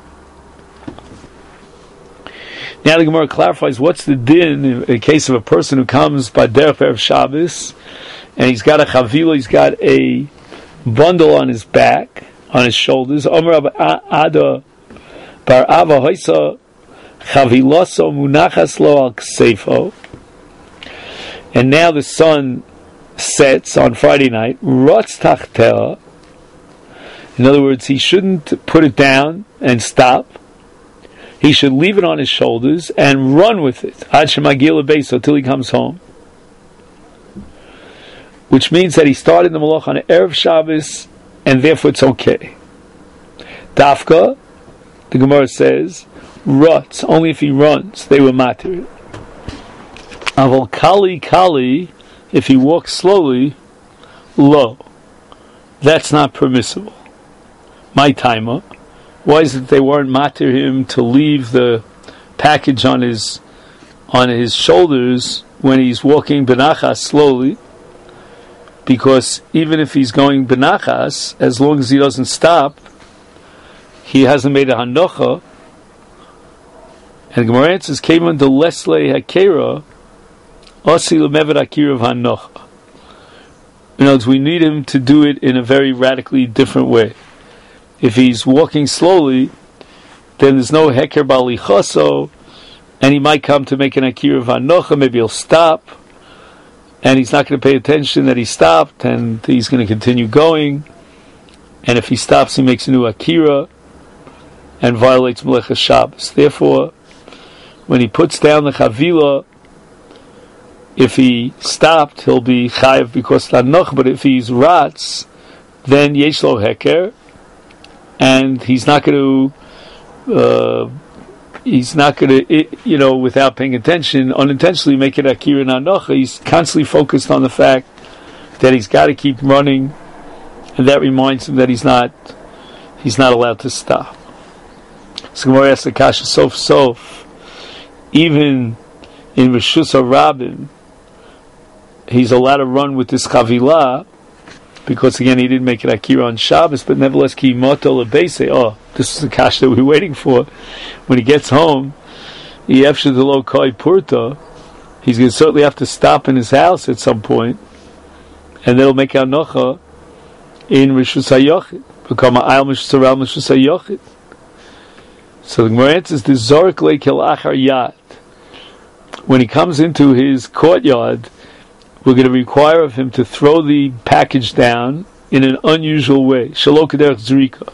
Now the Gemara clarifies what's the din in the case of a person who comes by derech erev Shabbos, and he's got a chavila, he's got a bundle on his back, on his shoulders. Omer Ada bar Ava hoisa chavilaso munachas lo al ksefo. And now the sun sets on Friday night. Rotz tachtel. In other words, he shouldn't put it down and stop. He should leave it on his shoulders and run with it ad shemagil beis until he comes home. Which means that he started the malach on erev Shabbos, and therefore it's okay. Dafka, the Gemara says, ruts, only if he runs, they were matir. Aval kali kali, if he walks slowly, lo, that's not permissible. My timer. Why is it they weren't matir him to leave the package on his on his shoulders when he's walking benachas slowly? Because even if he's going benachas, as long as he doesn't stop, he hasn't made a hanocha. And the Gemara answers, "Keman de lesle hakera, osi lemevet akira of hanocha." In other words, we need him to do it in a very radically different way. If he's walking slowly, then there's no heker balichaso, and he might come to make an akira of hanocha. Maybe he'll stop, and he's not going to pay attention that he stopped, and he's going to continue going. And if he stops, he makes a new akira and violates Melechas Shabbos. Therefore, when he puts down the chavila, if he stopped, he'll be chayav because hanocha. But if he's rats, then yesh lo heker, and he's not going to. Uh, He's not going to, you know, without paying attention, unintentionally make it akira and hanocha. He's constantly focused on the fact that he's got to keep running, and that reminds him that he's not, he's not allowed to stop. So Gemara asks the kasha sof sof. Even in Rishus HaRabim, he's allowed to run with this chavilah, because again he didn't make it akira on Shabbos, but nevertheless ki moto lebeise. Oh, this is the kash that we were waiting for. When he gets home, he efshad lo koi purta. He's going to certainly have to stop in his house at some point, and they'll make hanocha in Rishus HaYochid, become a ayal Rishus HaRabim Rishus HaYochid. So the Gemara answers the zorik lekel achar yad. When he comes into his courtyard, we're going to require of him to throw the package down in an unusual way. Shelo kederech zrika.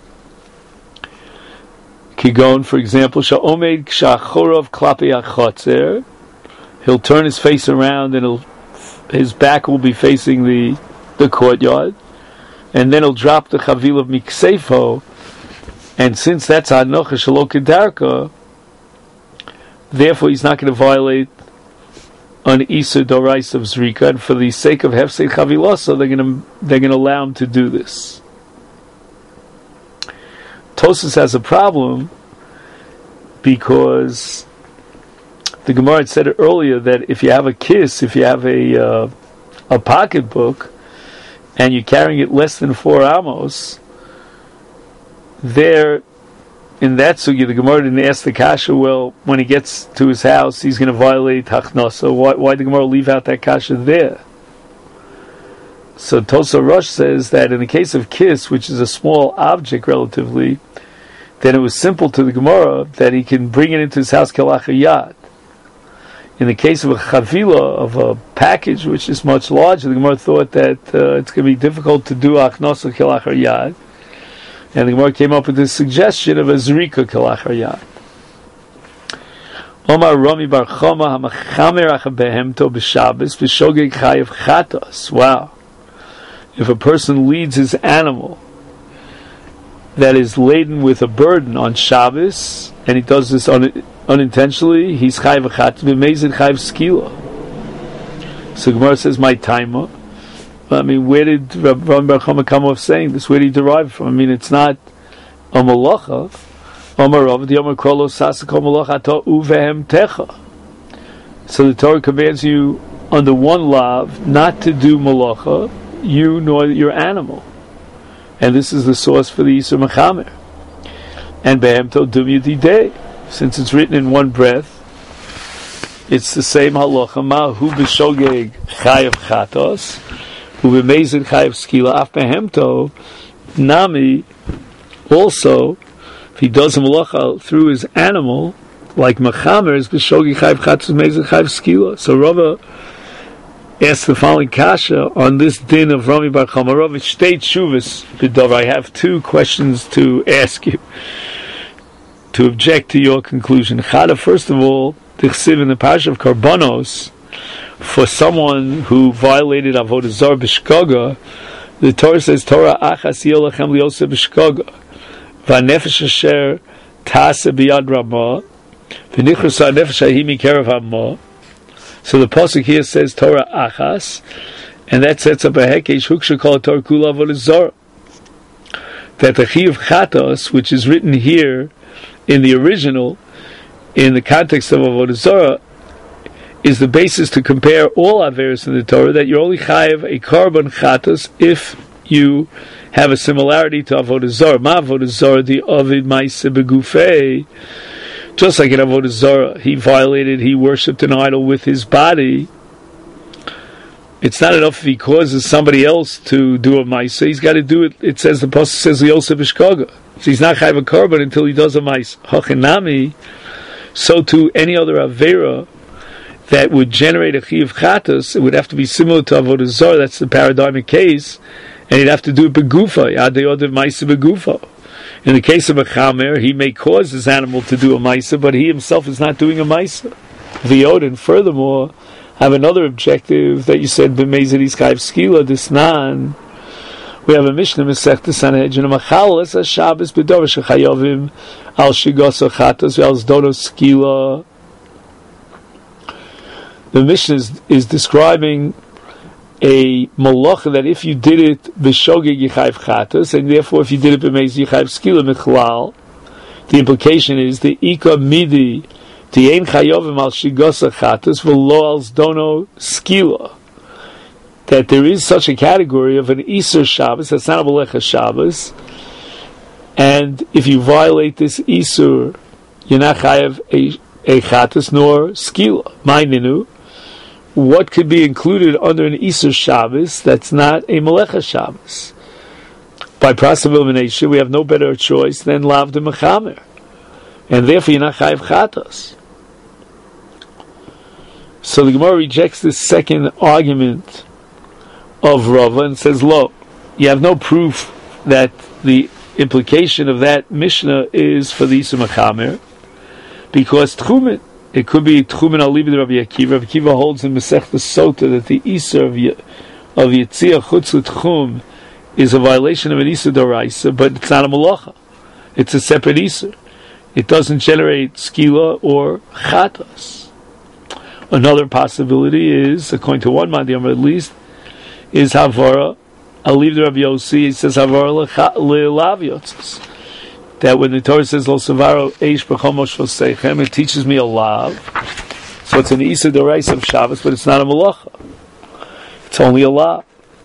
Kigon, for example, sha'omed k'sha'achorov klapi achotzer. He'll turn his face around and he'll, his back will be facing the the courtyard, and then he'll drop the chavil of miksefo. And since that's hanocha shelo kedarka, therefore he's not going to violate an Isa Dorais of Zrika, and for the sake of Hefsei Chavilosa, they're going to they're going to allow him to do this. Tosas has a problem because the Gemara had said it earlier that if you have a kiss, if you have a uh, a pocketbook, and you're carrying it less than four amos, there. In that sugya, the Gemara didn't ask the kasha, well, when he gets to his house, he's going to violate hachnasa. Why, why did the Gemara leave out that kasha there? So Tosa Rosh says that in the case of kiss, which is a small object relatively, then it was simple to the Gemara that he can bring it into his house kelach yad. In the case of a chavila, of a package which is much larger, the Gemara thought that uh, it's going to be difficult to do hachnasa kelach yad. And the Gemara came up with this suggestion of a zrika kelachar yad. Omar Rami bar Choma hamachamer achabehemto b'Shabbos v'shogeg chayev chatos. Wow! If a person leads his animal that is laden with a burden on Shabbos, and he does this un- unintentionally, he's chayev chatos v'mezid chayev skila. So Gemara says, "My timer." I mean, where did Rabbi Bar Chama come off saying this? Where did he derive it from? I mean, it's not a malacha. So the Torah commands you under one lav not to do malacha, you nor your animal. And this is the source for the Yisur Mechamer. And Behemto Dum Yudidei, since it's written in one breath, it's the same halacha. Ma hu b'shogeg chayav chatos, hu b'mezid chayav skila. Af behemto nami. Also, if he does a malacha through his animal, like mechamer is b'shogeg chayav chatos, b'mezid chayav skila. So Rava asked the following kasha on this din of Rami Bar Chama. Rava shtei tshuvas b'davar. I have two questions to ask you to object to your conclusion. Chada, first of all, in the Parsha of Karbanos, for someone who violated Avodah Zarah b'shkoga, the Torah says, Torah achas yolachem liyoseh b'shkoga, v'nefesh asher tase biyad ramah, v'nichras ha'nefesh hahi mikerev hamah. So the pasuk here says Torah achas, and that sets up a hekesh huksha kol Torah kula Avodah Zarah. That the chiyuv chatos, which is written here in the original, in the context of Avodah Zarah, is the basis to compare all averos in the Torah, that you're only chayav a korban chatos if you have a similarity to Avodah Zarah. Ma Avodah Zarah, the Ovid Maaseh Begufei, just like in Avodah Zarah, he violated, he worshipped an idol with his body. It's not enough if he causes somebody else to do a Maaseh, he's got to do it, it says, the pasuk says, Yosef B'shkoga. So he's not chayav a korban until he does a Maaseh. Hachinami, so to any other avera that would generate a chiyuv chatos, it would have to be similar to Avodah Zarah. That's the paradigmic case, and he'd have to do it begufa, yad de'odev ma'aseh begufa. In the case of a chamer, he may cause his animal to do a ma'aseh, but he himself is not doing a ma'aseh. V'yod, and furthermore, have another objective that you said b'mezid iskayev skila disnan. We have a Mishnah Masechta Sanhedrin, Machal es Shabbos b'davar shechayovim al shigos chatos ve'al zdonos skila. The Mishnah is, is describing a malacha that if you did it b'shogeg yichayv chatos, and therefore if you did it b'mezid yichayv skila michlal, the implication is the ika midi t'yein chayovim al shigos chatos ve'lo al zdono skila. That there is such a category of an Isur Shabbos, that's not a Melecha Shabbos, and if you violate this Isur, you're not chayav a, a Chatos nor Skila. Ma'ininu, what could be included under an Isur Shabbos that's not a Melecha Shabbos? By process of elimination, we have no better choice than Lav de Mechamer, and therefore you're not chayav Chatos. So the Gemara rejects this second argument of Rava and says, lo, you have no proof that the implication of that Mishnah is for the Yisur Mechamer, because Tchumen, it could be Tchumen al Libid Rabbi Akiva. Rabbi Akiva holds in Masechta Sota that the Isur of, Ye, of Yetzia Chutz L'Tchum is a violation of an Isur D'Oraisa, but it's not a Malacha. It's a separate Isur. It doesn't generate Skila or Chatos. Another possibility is, according to one Madhyam at least, is Havara. I'll leave the Rabbi Yossi. He says Havara le'lavyotzes. That when the Torah says Lo Savaro Eish B'chomosh V'seichem, it teaches me a lav. So it's an Isur D'Oraisa of Shabbos, but it's not a malacha. It's only a lav.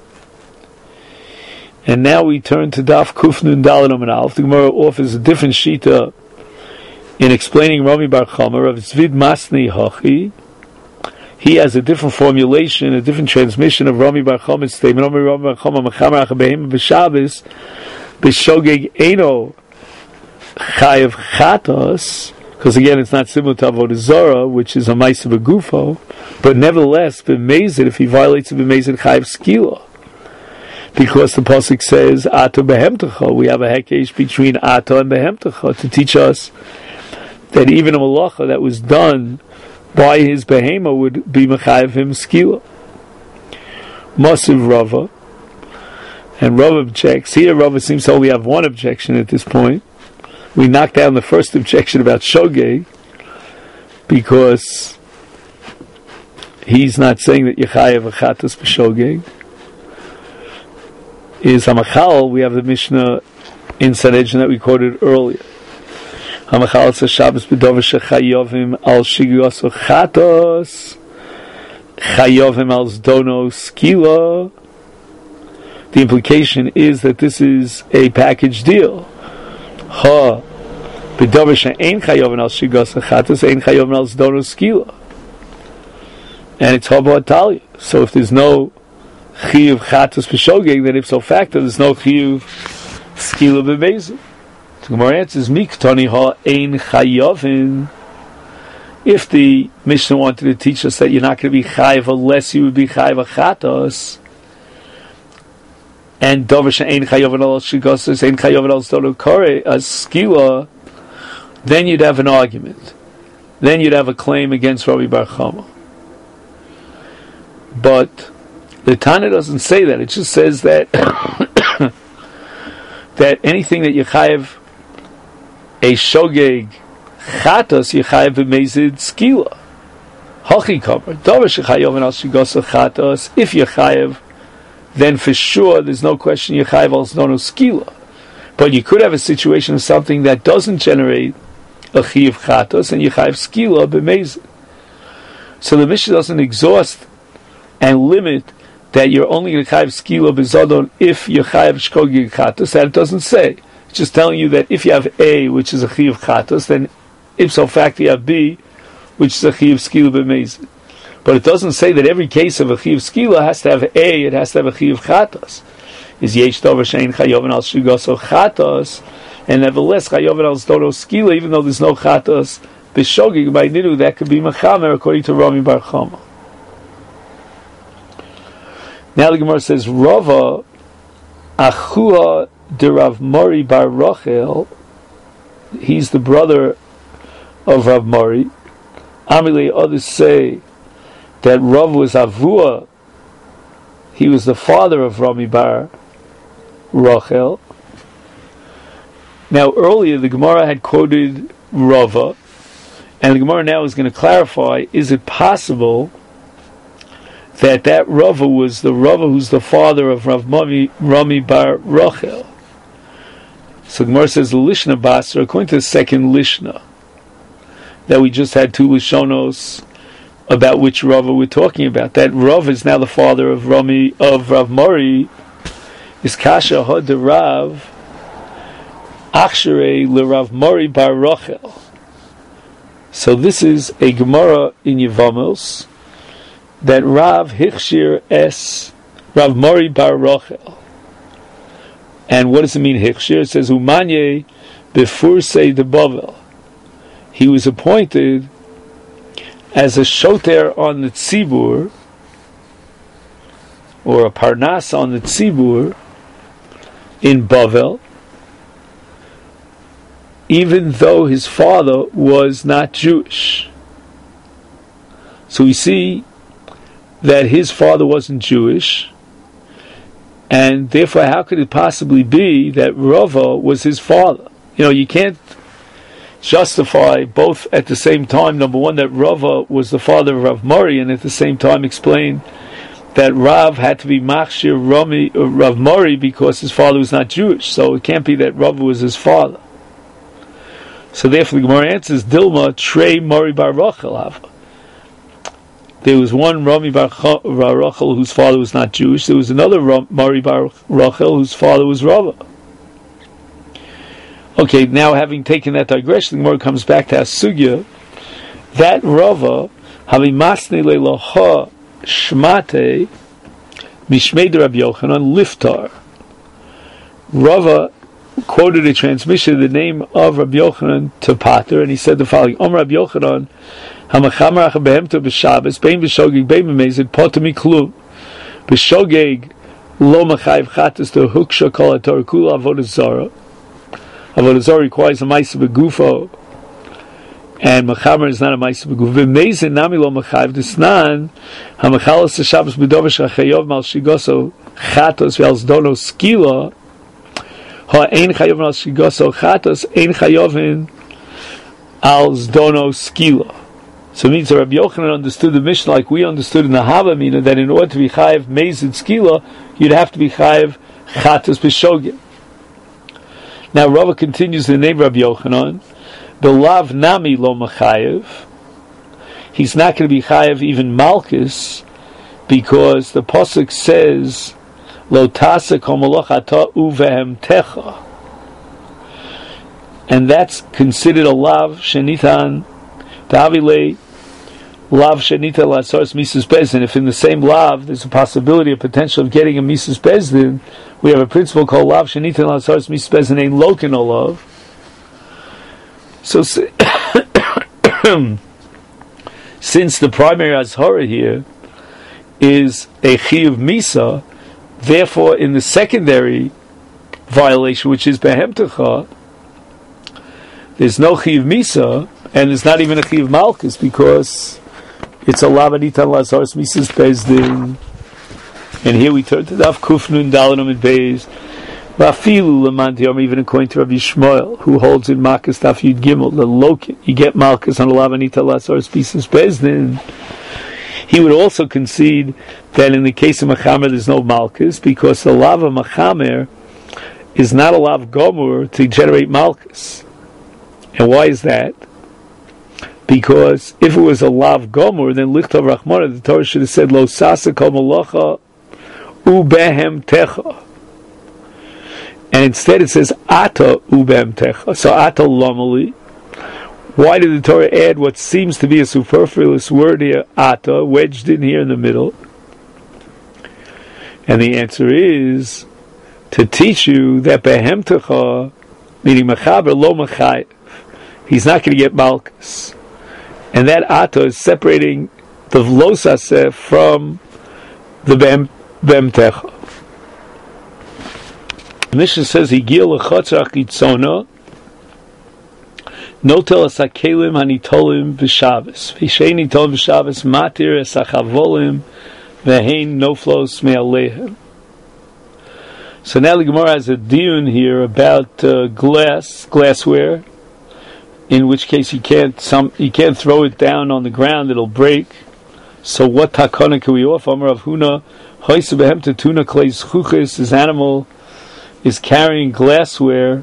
And now we turn to Daf Kufnun Daled Amud Aleph. The Gemara offers a different shita in explaining Rami Bar Chama of Tzvid Masni Hachi. He has a different formulation, a different transmission of Rami Bar Chama's statement. Rami Rami Bar Chama Mechamer Achabeim B'Shabbos B'Shogeg Eino Chayav Chatos, because again it's not similar to Avodah Zarah, which is a Maaseh B'Gufo, but nevertheless B'Mezid, if he violates it B'Mezid Chayav Skila, because the pasuk says Ata Behemtecha. We have a hekesh between Ata and Behemtecha to teach us that even a malacha that was done by his behema would be mechayev him skila. Masiv Rava, and Rava objects. Here Rava seems to only have one objection at this point. We knocked down the first objection about shogeg because he's not saying that yechayev achatas b'shogeg. Is hamachal. We have the Mishnah in Sanhedrin that we quoted earlier. Hamachalas Shabbos b'dover shechayovim al shigos chatos, chayovim al zdono skila. The implication is that this is a package deal. Ha b'dover she'ein chayovim al shigos chatos, ein chayovim al zdono skila. And it's haba atalia. So if there's no chiyuv chatos b'shogeg, then ipso facto there's no chiyuv skila b'bezin. The Gemara answers, Miktani ha ein chayovin. If the Mishnah wanted to teach us that you're not going to be chayiv unless you would be chayiv a chatos, and dover she'ein chayovin al shigos, ein chayovin al zdono kore, as skila, then you'd have an argument. Then you'd have a claim against Rabbi Bar Chama. But the Tana doesn't say that. It just says that that anything that you chayiv a shogeg chatos, you chayiv b'mezid skila. Hachi cover. Dover shechayovin al shigos chatos. If you chayiv, then for sure there's no question you chayiv al zdono skila. But you could have a situation of something that doesn't generate a chiyuv chatos, and you chayiv skila b'mezid. So the Mishnah doesn't exhaust and limit that you're only going to chayiv skila b'zadon if you chayiv shogeg chatos. That it doesn't say. It's just telling you that if you have A, which is a chiyuv chatos, then ipso facto you have B, which is a chiyuv skila b'mezid. But it doesn't say that every case of a chiyuv skila has to have A, it has to have a chiyuv chatos. Is yesh dover she'ein chayovin al shigos chatos, and nevertheless chayovin al zdono skila, even though there's no chatos b'shogeg by nidu, that could be mechamer according to Rami Bar Chama. Now the Gemara says, Rava achua de Rav Mori bar Rochel, he's the brother of Rav Mori. Amile, others say that Rav was Avua, he was the father of Rami bar Rochel. Now earlier the Gemara had quoted Rava, and the Gemara now is going to clarify, is it possible that that Rava was the Rava who's the father of Rav Mami, Rami bar Rochel? So the Gemara says the Lishna Basra, according to the second Lishna, that we just had two Lishonos about which Rava we're talking about. That Rav is now the father of Rami of Rav Mori. Is Kasha Hod de Rav Achshere le Rav Mori bar Rochel. So this is a Gemara in Yevamos that Rav Hichshir es Rav Mori bar Rochel. And what does it mean, Hichshir? It says, Umanye befurse de Bovel. He was appointed as a shoter on the tzibur, or a parnas on the tzibur, in Bavel, even though his father was not Jewish. So we see that his father wasn't Jewish, and therefore how could it possibly be that Rava was his father? You know, you can't justify both at the same time, number one, that Rava was the father of Rav Mori, and at the same time explain that Rav had to be Machshir Rami, uh, Rav Mori because his father was not Jewish. So it can't be that Rava was his father. So therefore the Gemara answers, Dilma Trey Mori bar Rochel Hava. There was one Rami bar Rochel whose father was not Jewish. There was another Mori bar Rochel whose father was Rava. Okay, now having taken that digression, the Gemara comes back to Asugya. That Rava, Havimasne leloha shmate mishmei de Rabbi Yochanan liftar. Rava quoted a transmission, the name of Rabbi Yochanan to Pater, and he said the following: Om Rabbi Yochanan, Hamachamer acha behemto b'Shabbos, bein b'shogeg, bein b'mezid, poter miklum. B'shogeg lo machayiv chatas to huksha kol haTorah kula avodah zara. Avodah Zarah requires a ma'aseh begufo, and mechamer is not a ma'aseh begufo. V'mezid nami lo machayiv desnan hamachalos Shabbos b'dover shachayov mal shigoso chatos ve'al zdono skila ha ein chayovin al shigoso chatos ein chayovin al zdono skila. So it means that Rabbi Yochanan understood the Mishnah like we understood in the Havamina, that in order to be chayiv mezid skila, you'd have to be chayiv chatos b'shogeg. Now Rava continues the name of Rabbi Yochanan. Belav nami lo machayev. He's not going to be chayev even malchus, because the pasuk says lo tasa kol malach ata uvehem techa, and that's considered a lav shenitan ta'avile lav shenita lasaros mises bezdin. If in the same lav there's a possibility, a potential of getting a mises bezdin, we have a principle called lav shenita lasaros mises bezdin ein lokin olav. So since the primary azhara here is a chiyuv misa, therefore in the secondary violation, which is behemtecha, there's no chiyuv misa, and there's not even a chiyuv malchus, because it's a lavanitan lazaros misas bezdin. And here we turn to daf kufnun dalanum and beis. Vafilu lamantiyom, even according to Rabbi Shmuel, who holds in Malchus daf yud gimel, the lokin, you get malchus on a lavanitan lazaros misas bezdin. He would also concede that in the case of Machamer there's no malchus, because the lav of Machamer is not a lav gomur to generate malchus. And why is that? Because if it was a lav gomur, then lichtav rachmana, the Torah should have said lo sasa kol malacha ubehem techa, and instead it says ata ubehem techa. So ata lomali. Why did the Torah add what seems to be a superfluous word here, ata, wedged in here in the middle? And the answer is to teach you that behem techa, meaning machaber lo machayev, he's not going to get malchus. And that ata is separating the vlosaseh from the behem techa. The Mishnah says, Higil l'chotzach itzona, notel esakelim hanitolim b'shavos, v'shein nitolim b'shavos matir esachavolim v'hein noflos me'alehem. So now the Gemara has a diun here about uh, glass, glassware, in which case you can't some you can't throw it down on the ground; it'll break. So what takana can we offer? Amar Rav Huna, hoyse behem tetuna kleis chuches. His animal is carrying glassware,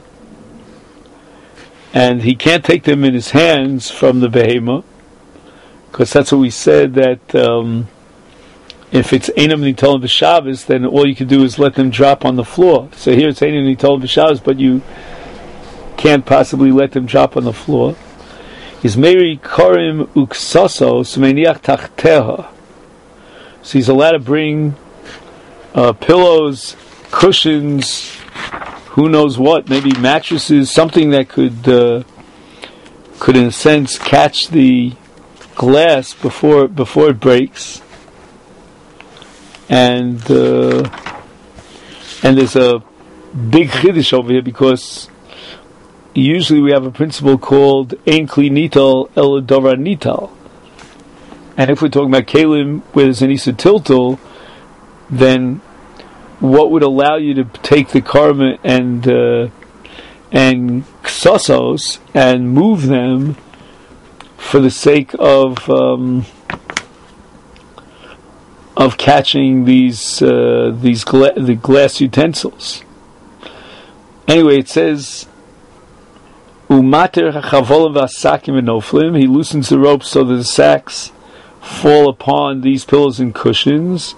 and he can't take them in his hands from the behema, because that's what we said, that um, if it's einam nitolim b'shavos, then all you can do is let them drop on the floor. So here it's einam nitolim b'shavos, but you can't possibly let them drop on the floor. Is meri korim uksaso smeniach tachteha. So he's allowed to bring uh, pillows, cushions, who knows what, maybe mattresses, something that could uh, could in a sense catch the glass before before it breaks. And uh, and there's a big chiddush over here, because usually we have a principle called ein kli nital el dora nital, and if we're talking about kalim where there's an isa tiltal, then what would allow you to take the karma and uh, and ksasos and move them for the sake of um, of catching these uh, these gla- the glass utensils? Anyway, it says umater chavolim v'asakim enoflim. He loosens the ropes so that the sacks fall upon these pillows and cushions.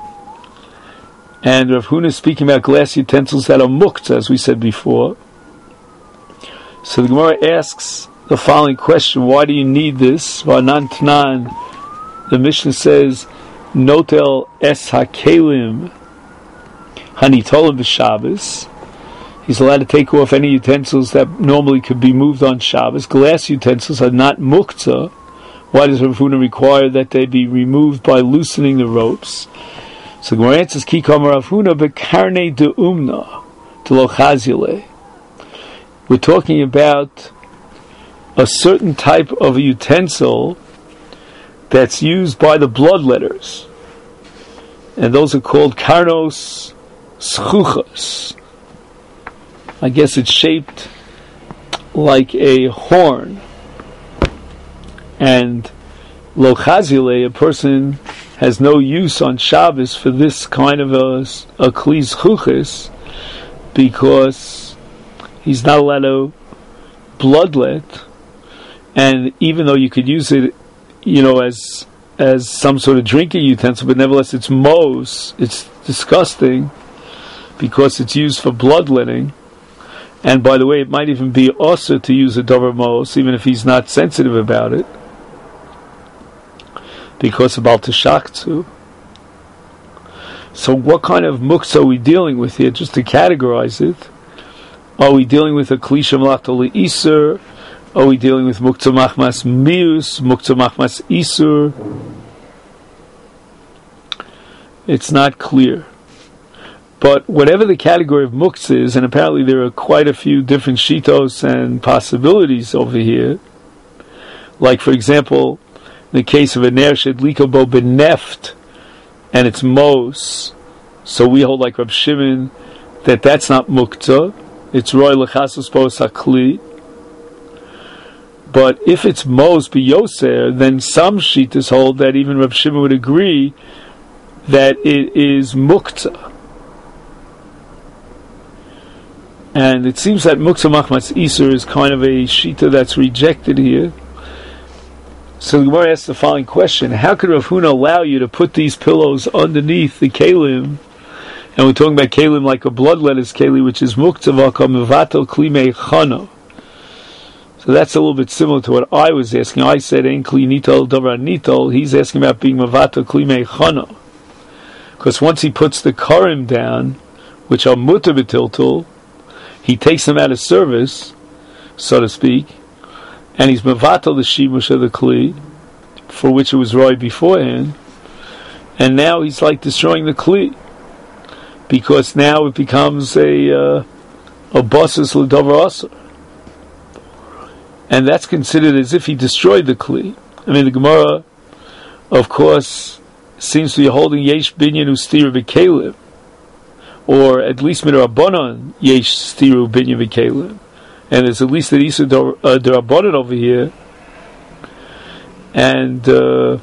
And Rav Huna is speaking about glass utensils that are muktzah, as we said before. So the Gemara asks the following question: why do you need this? V'anan tnan, the Mishnah says, notel es hakelim hanitolim b'Shabbos. He's allowed to take off any utensils that normally could be moved on Shabbos. Glass utensils are not muktzah. Why does Rav Huna require that they be removed by loosening the ropes? So the Gemara answers, Ki kamar Rav Huna bekarne de umna to lo chazile. We're talking about a certain type of a utensil that's used by the bloodletters, and those are called karnos schuchas. I guess it's shaped like a horn, and lo chazile, a person has no use on Shabbos for this kind of a, a kli zchuchis, because he's not allowed to bloodlet and even though you could use it, you know, as as some sort of drinking utensil, but nevertheless it's mos, it's disgusting because it's used for bloodletting. And by the way, it might even be also to use a dover mos, even if he's not sensitive about it, because of Baal Teshachzu. So what kind of muktzah are we dealing with here? Just to categorize it, are we dealing with a klisha malachta le'iser? Are we dealing with muktzah machmas mius, muktzah machmas isur? It's not clear. But whatever the category of muktzah is, and apparently there are quite a few different shitos and possibilities over here, like for example, in the case of a ner shedlika bo beneft, and it's mos, so we hold like Rab Shimon that that's not muktzah, it's roy lechasos po sakli. But if it's mos biyoser, then some shitas hold that even Rab Shimon would agree that it is muktzah. And it seems that muktzah machmas isur is kind of a shita that's rejected here. So the Gemara asks the following question: how could Rav Huna allow you to put these pillows underneath the kalim? And we're talking about kalim like a bloodletter's kalim, which is muktzah v'akam mevatel klimei chana. So that's a little bit similar to what I was asking. I said ein kli nitol davar nitol. He's asking about being mevatel klimei chana, because once he puts the karim down, which are mutar b'tiltul, he takes them out of service, so to speak, and he's mevatel the shimush of the kli, for which it was roy beforehand, and now he's like destroying the kli, because now it becomes a uh, a basis l'davar asur, and that's considered as if he destroyed the kli. I mean, the Gemara, of course, seems to be holding yesh binyan ustira b'kelim, or at least midrabanan yesh stiru binyan v'kelim, and there's at least an isur derabanan over here, and uh,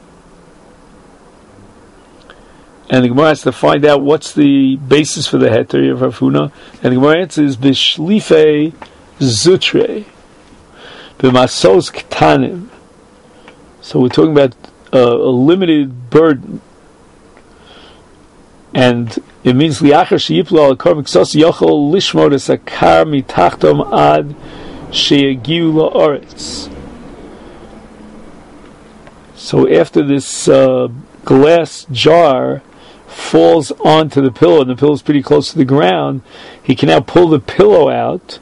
and the Gemara has to find out what's the basis for the heter of Rav Huna, and the Gemara answers b'shlife zutre b'masos ktanim. So we're talking about uh, a limited burden. And it means liachar sheyiplu al kar miksos yochol lishmor es hakar mitachtom ad sheyagiu la'aretz. So after this uh, glass jar falls onto the pillow, and the pillow is pretty close to the ground, he can now pull the pillow out,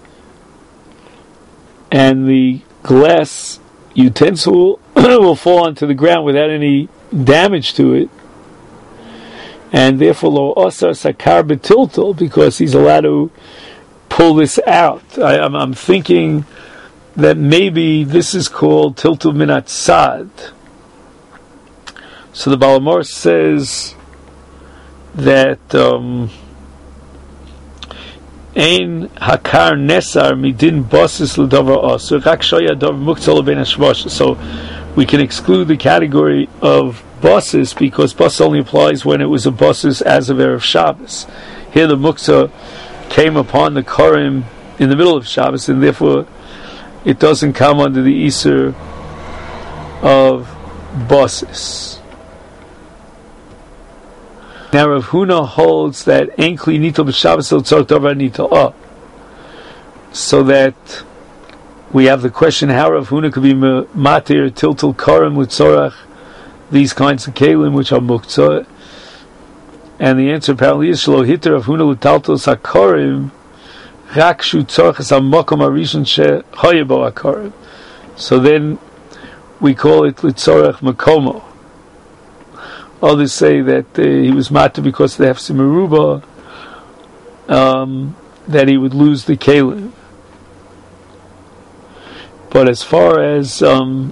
and the glass utensil will fall onto the ground without any damage to it. And therefore, lo osar sakar betiltul, because he's allowed to pull this out. I, I'm, I'm thinking that maybe this is called tiltul minat sad. So the Balamor says that um, ein hakar nesar midin basis l'davar osur rak shoya davar muktzah ben hashvash. So we can exclude the category of basis, because bus only applies when it was a basis as of Erev Shabbos. Here the muktzah came upon the karim in the middle of Shabbos, and therefore it doesn't come under the isur of basis. Now Rav Huna holds that ein kli nitol b'Shabbos el tzorach davar nitol. Oh, so that we have the question how Rav Huna could be matir tiltul karim l'tzorach these kinds of kalim which are muktzah, and the answer apparently is shelo hitter Rav Huna l'taltel sakarim rak shu tzorches hamakom harishon shehaya bo hakarim. So then we call it l'tzorach makomo. Others say that uh, he was matir because they have simaruba, um, that he would lose the kalim. But as far as um,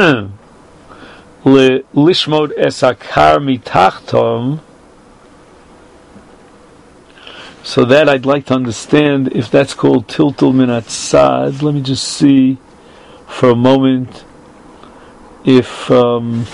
lishmod es hakar mitachtom, so that I'd like to understand if that's called tiltul minat sad. Let me just see for a moment if um,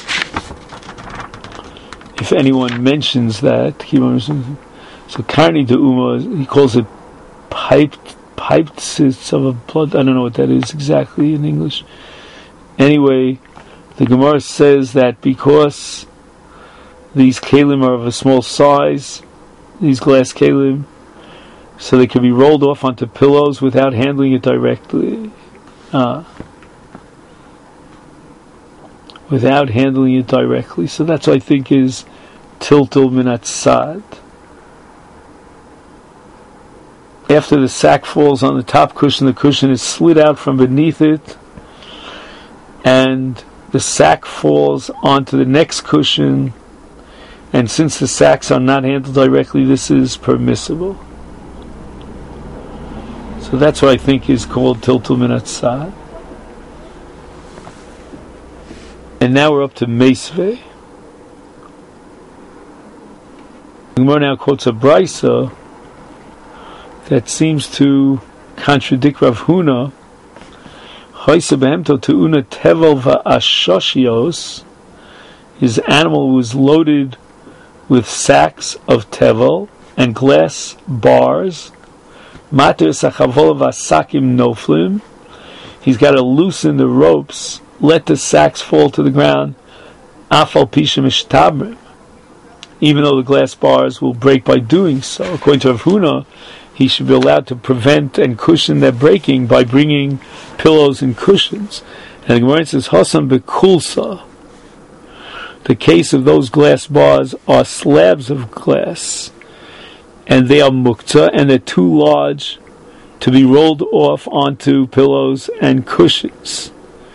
if anyone mentions that. So Karni de Uma, he calls it piped piped cysts of a blood. I don't know what that is exactly in English. Anyway, the Gemara says that because these kelim are of a small size, these glass kelim, so they can be rolled off onto pillows without handling it directly. Uh, without handling it directly. So that's what I think is tiltul minat sad. After the sack falls on the top cushion, the cushion is slid out from beneath it, and the sack falls onto the next cushion, and since the sacks are not handled directly, this is permissible. So that's what I think is called tiltul minat sad. And now we're up to Meisvei. The Gemara now quotes a Brisa that seems to contradict Rav Huna. Ha'isa behemto te'una tevel va'ashoshios. His animal was loaded with sacks of tevel and glass bars. Mater sachavol v'asakim noflim. He's got to loosen the ropes, let the sacks fall to the ground. Afal pisha mishtabrim. Even though the glass bars will break by doing so. According to Rav Huna, he should be allowed to prevent and cushion their breaking by bringing pillows and cushions. And the Gemara says, Hasam bekulsa. The case of those glass bars are slabs of glass, and they are mukta, and they're too large to be rolled off onto pillows and cushions.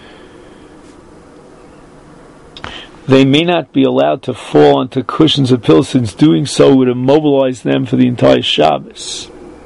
They may not be allowed to fall onto cushions or pillows, since doing so would immobilize them for the entire Shabbos.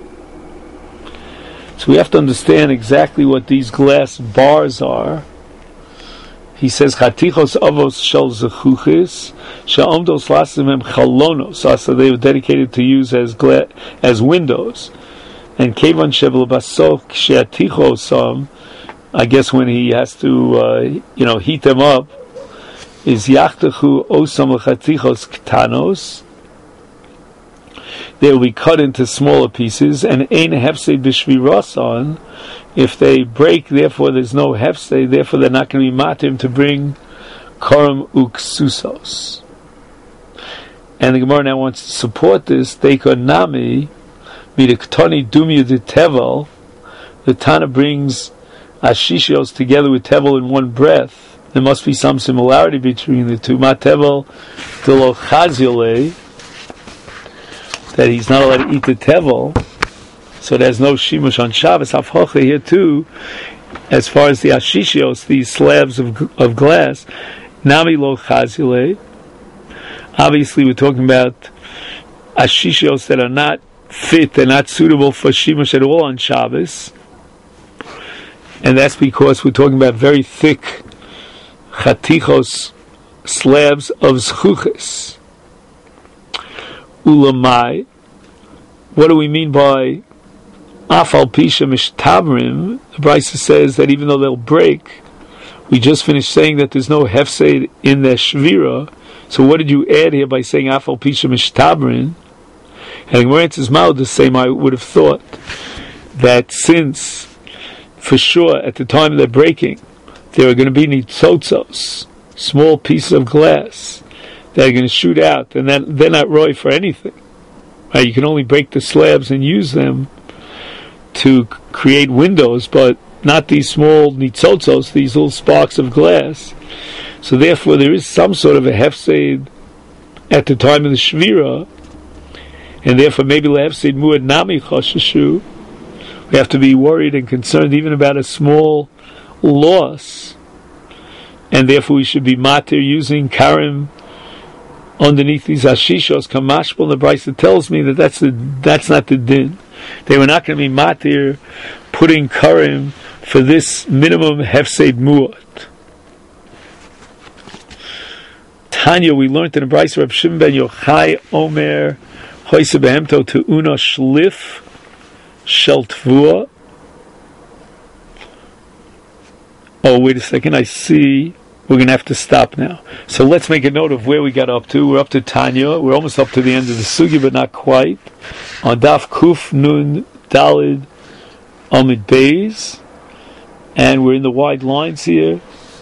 So we have to understand exactly what these glass bars are. He says, "Chatichos avos shel zechuchis she'omdos lasimem chalonos." So they were dedicated to use as gla- as windows. And kevan shevel basok she'atichosam, I guess when he has to, uh, you know, heat them up, is yachtechu osam l'chatichos ktanos. They will be cut into smaller pieces, and ein hefsei b'shvirasan. If they break, therefore there's no hefsei, therefore they're not going to be matim to bring koram uksusos. And the Gemara now wants to support this. Deika nami midiktoni dumya de tevel. The Tana brings ashishios together with tevel in one breath. There must be some similarity between the two. Ma tevel delo chazile, that he's not allowed to eat the tevel, so there's no shimush on Shabbos. Hafhocha here too, as far as the ashishios, these slabs of of glass, nami lo chazile. Obviously, we're talking about ashishios that are not fit, they're not suitable for shimush at all on Shabbos, and that's because we're talking about very thick chatichos, slabs of zchuches. Ulamai, what do we mean by afal pisha mishtabrim? The Brisa says that even though they'll break, we just finished saying that there's no hefsed in their shvira. So what did you add here by saying afal pisha mishtabrim? And the Gemara says, Mao, the same I would have thought that since for sure at the time of their breaking there are going to be nitzotzos, small pieces of glass that are going to shoot out, and that they're not roy for anything. Right? You can only break the slabs and use them to create windows, but not these small nitzotzos, these little sparks of glass. So therefore there is some sort of a hefsed at the time of the shvira, and therefore maybe lehefsed muad nami chashashu. We have to be worried and concerned even about a small loss, and therefore we should be matir using karim underneath these ashishos. Kamashbal, the Brisa tells me that that's the that's not the din. They were not going to be matir putting karim for this minimum hefsed muat. Tanya, we learned in the Brisa of Shimon ben Yochai Omer Hoyse behemto te'una shlif shel tvua. Oh, wait a second, I see we're going to have to stop now. So let's make a note of where we got up to. We're up to Tanya. We're almost up to the end of the sugi, but not quite. On Daf Kuf Nun Dalid Amid Beis, and we're in the wide lines here.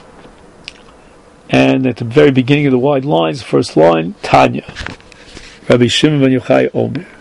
And at the very beginning of the wide lines, first line, Tanya. Rabbi Shimon ben Yochai Omer.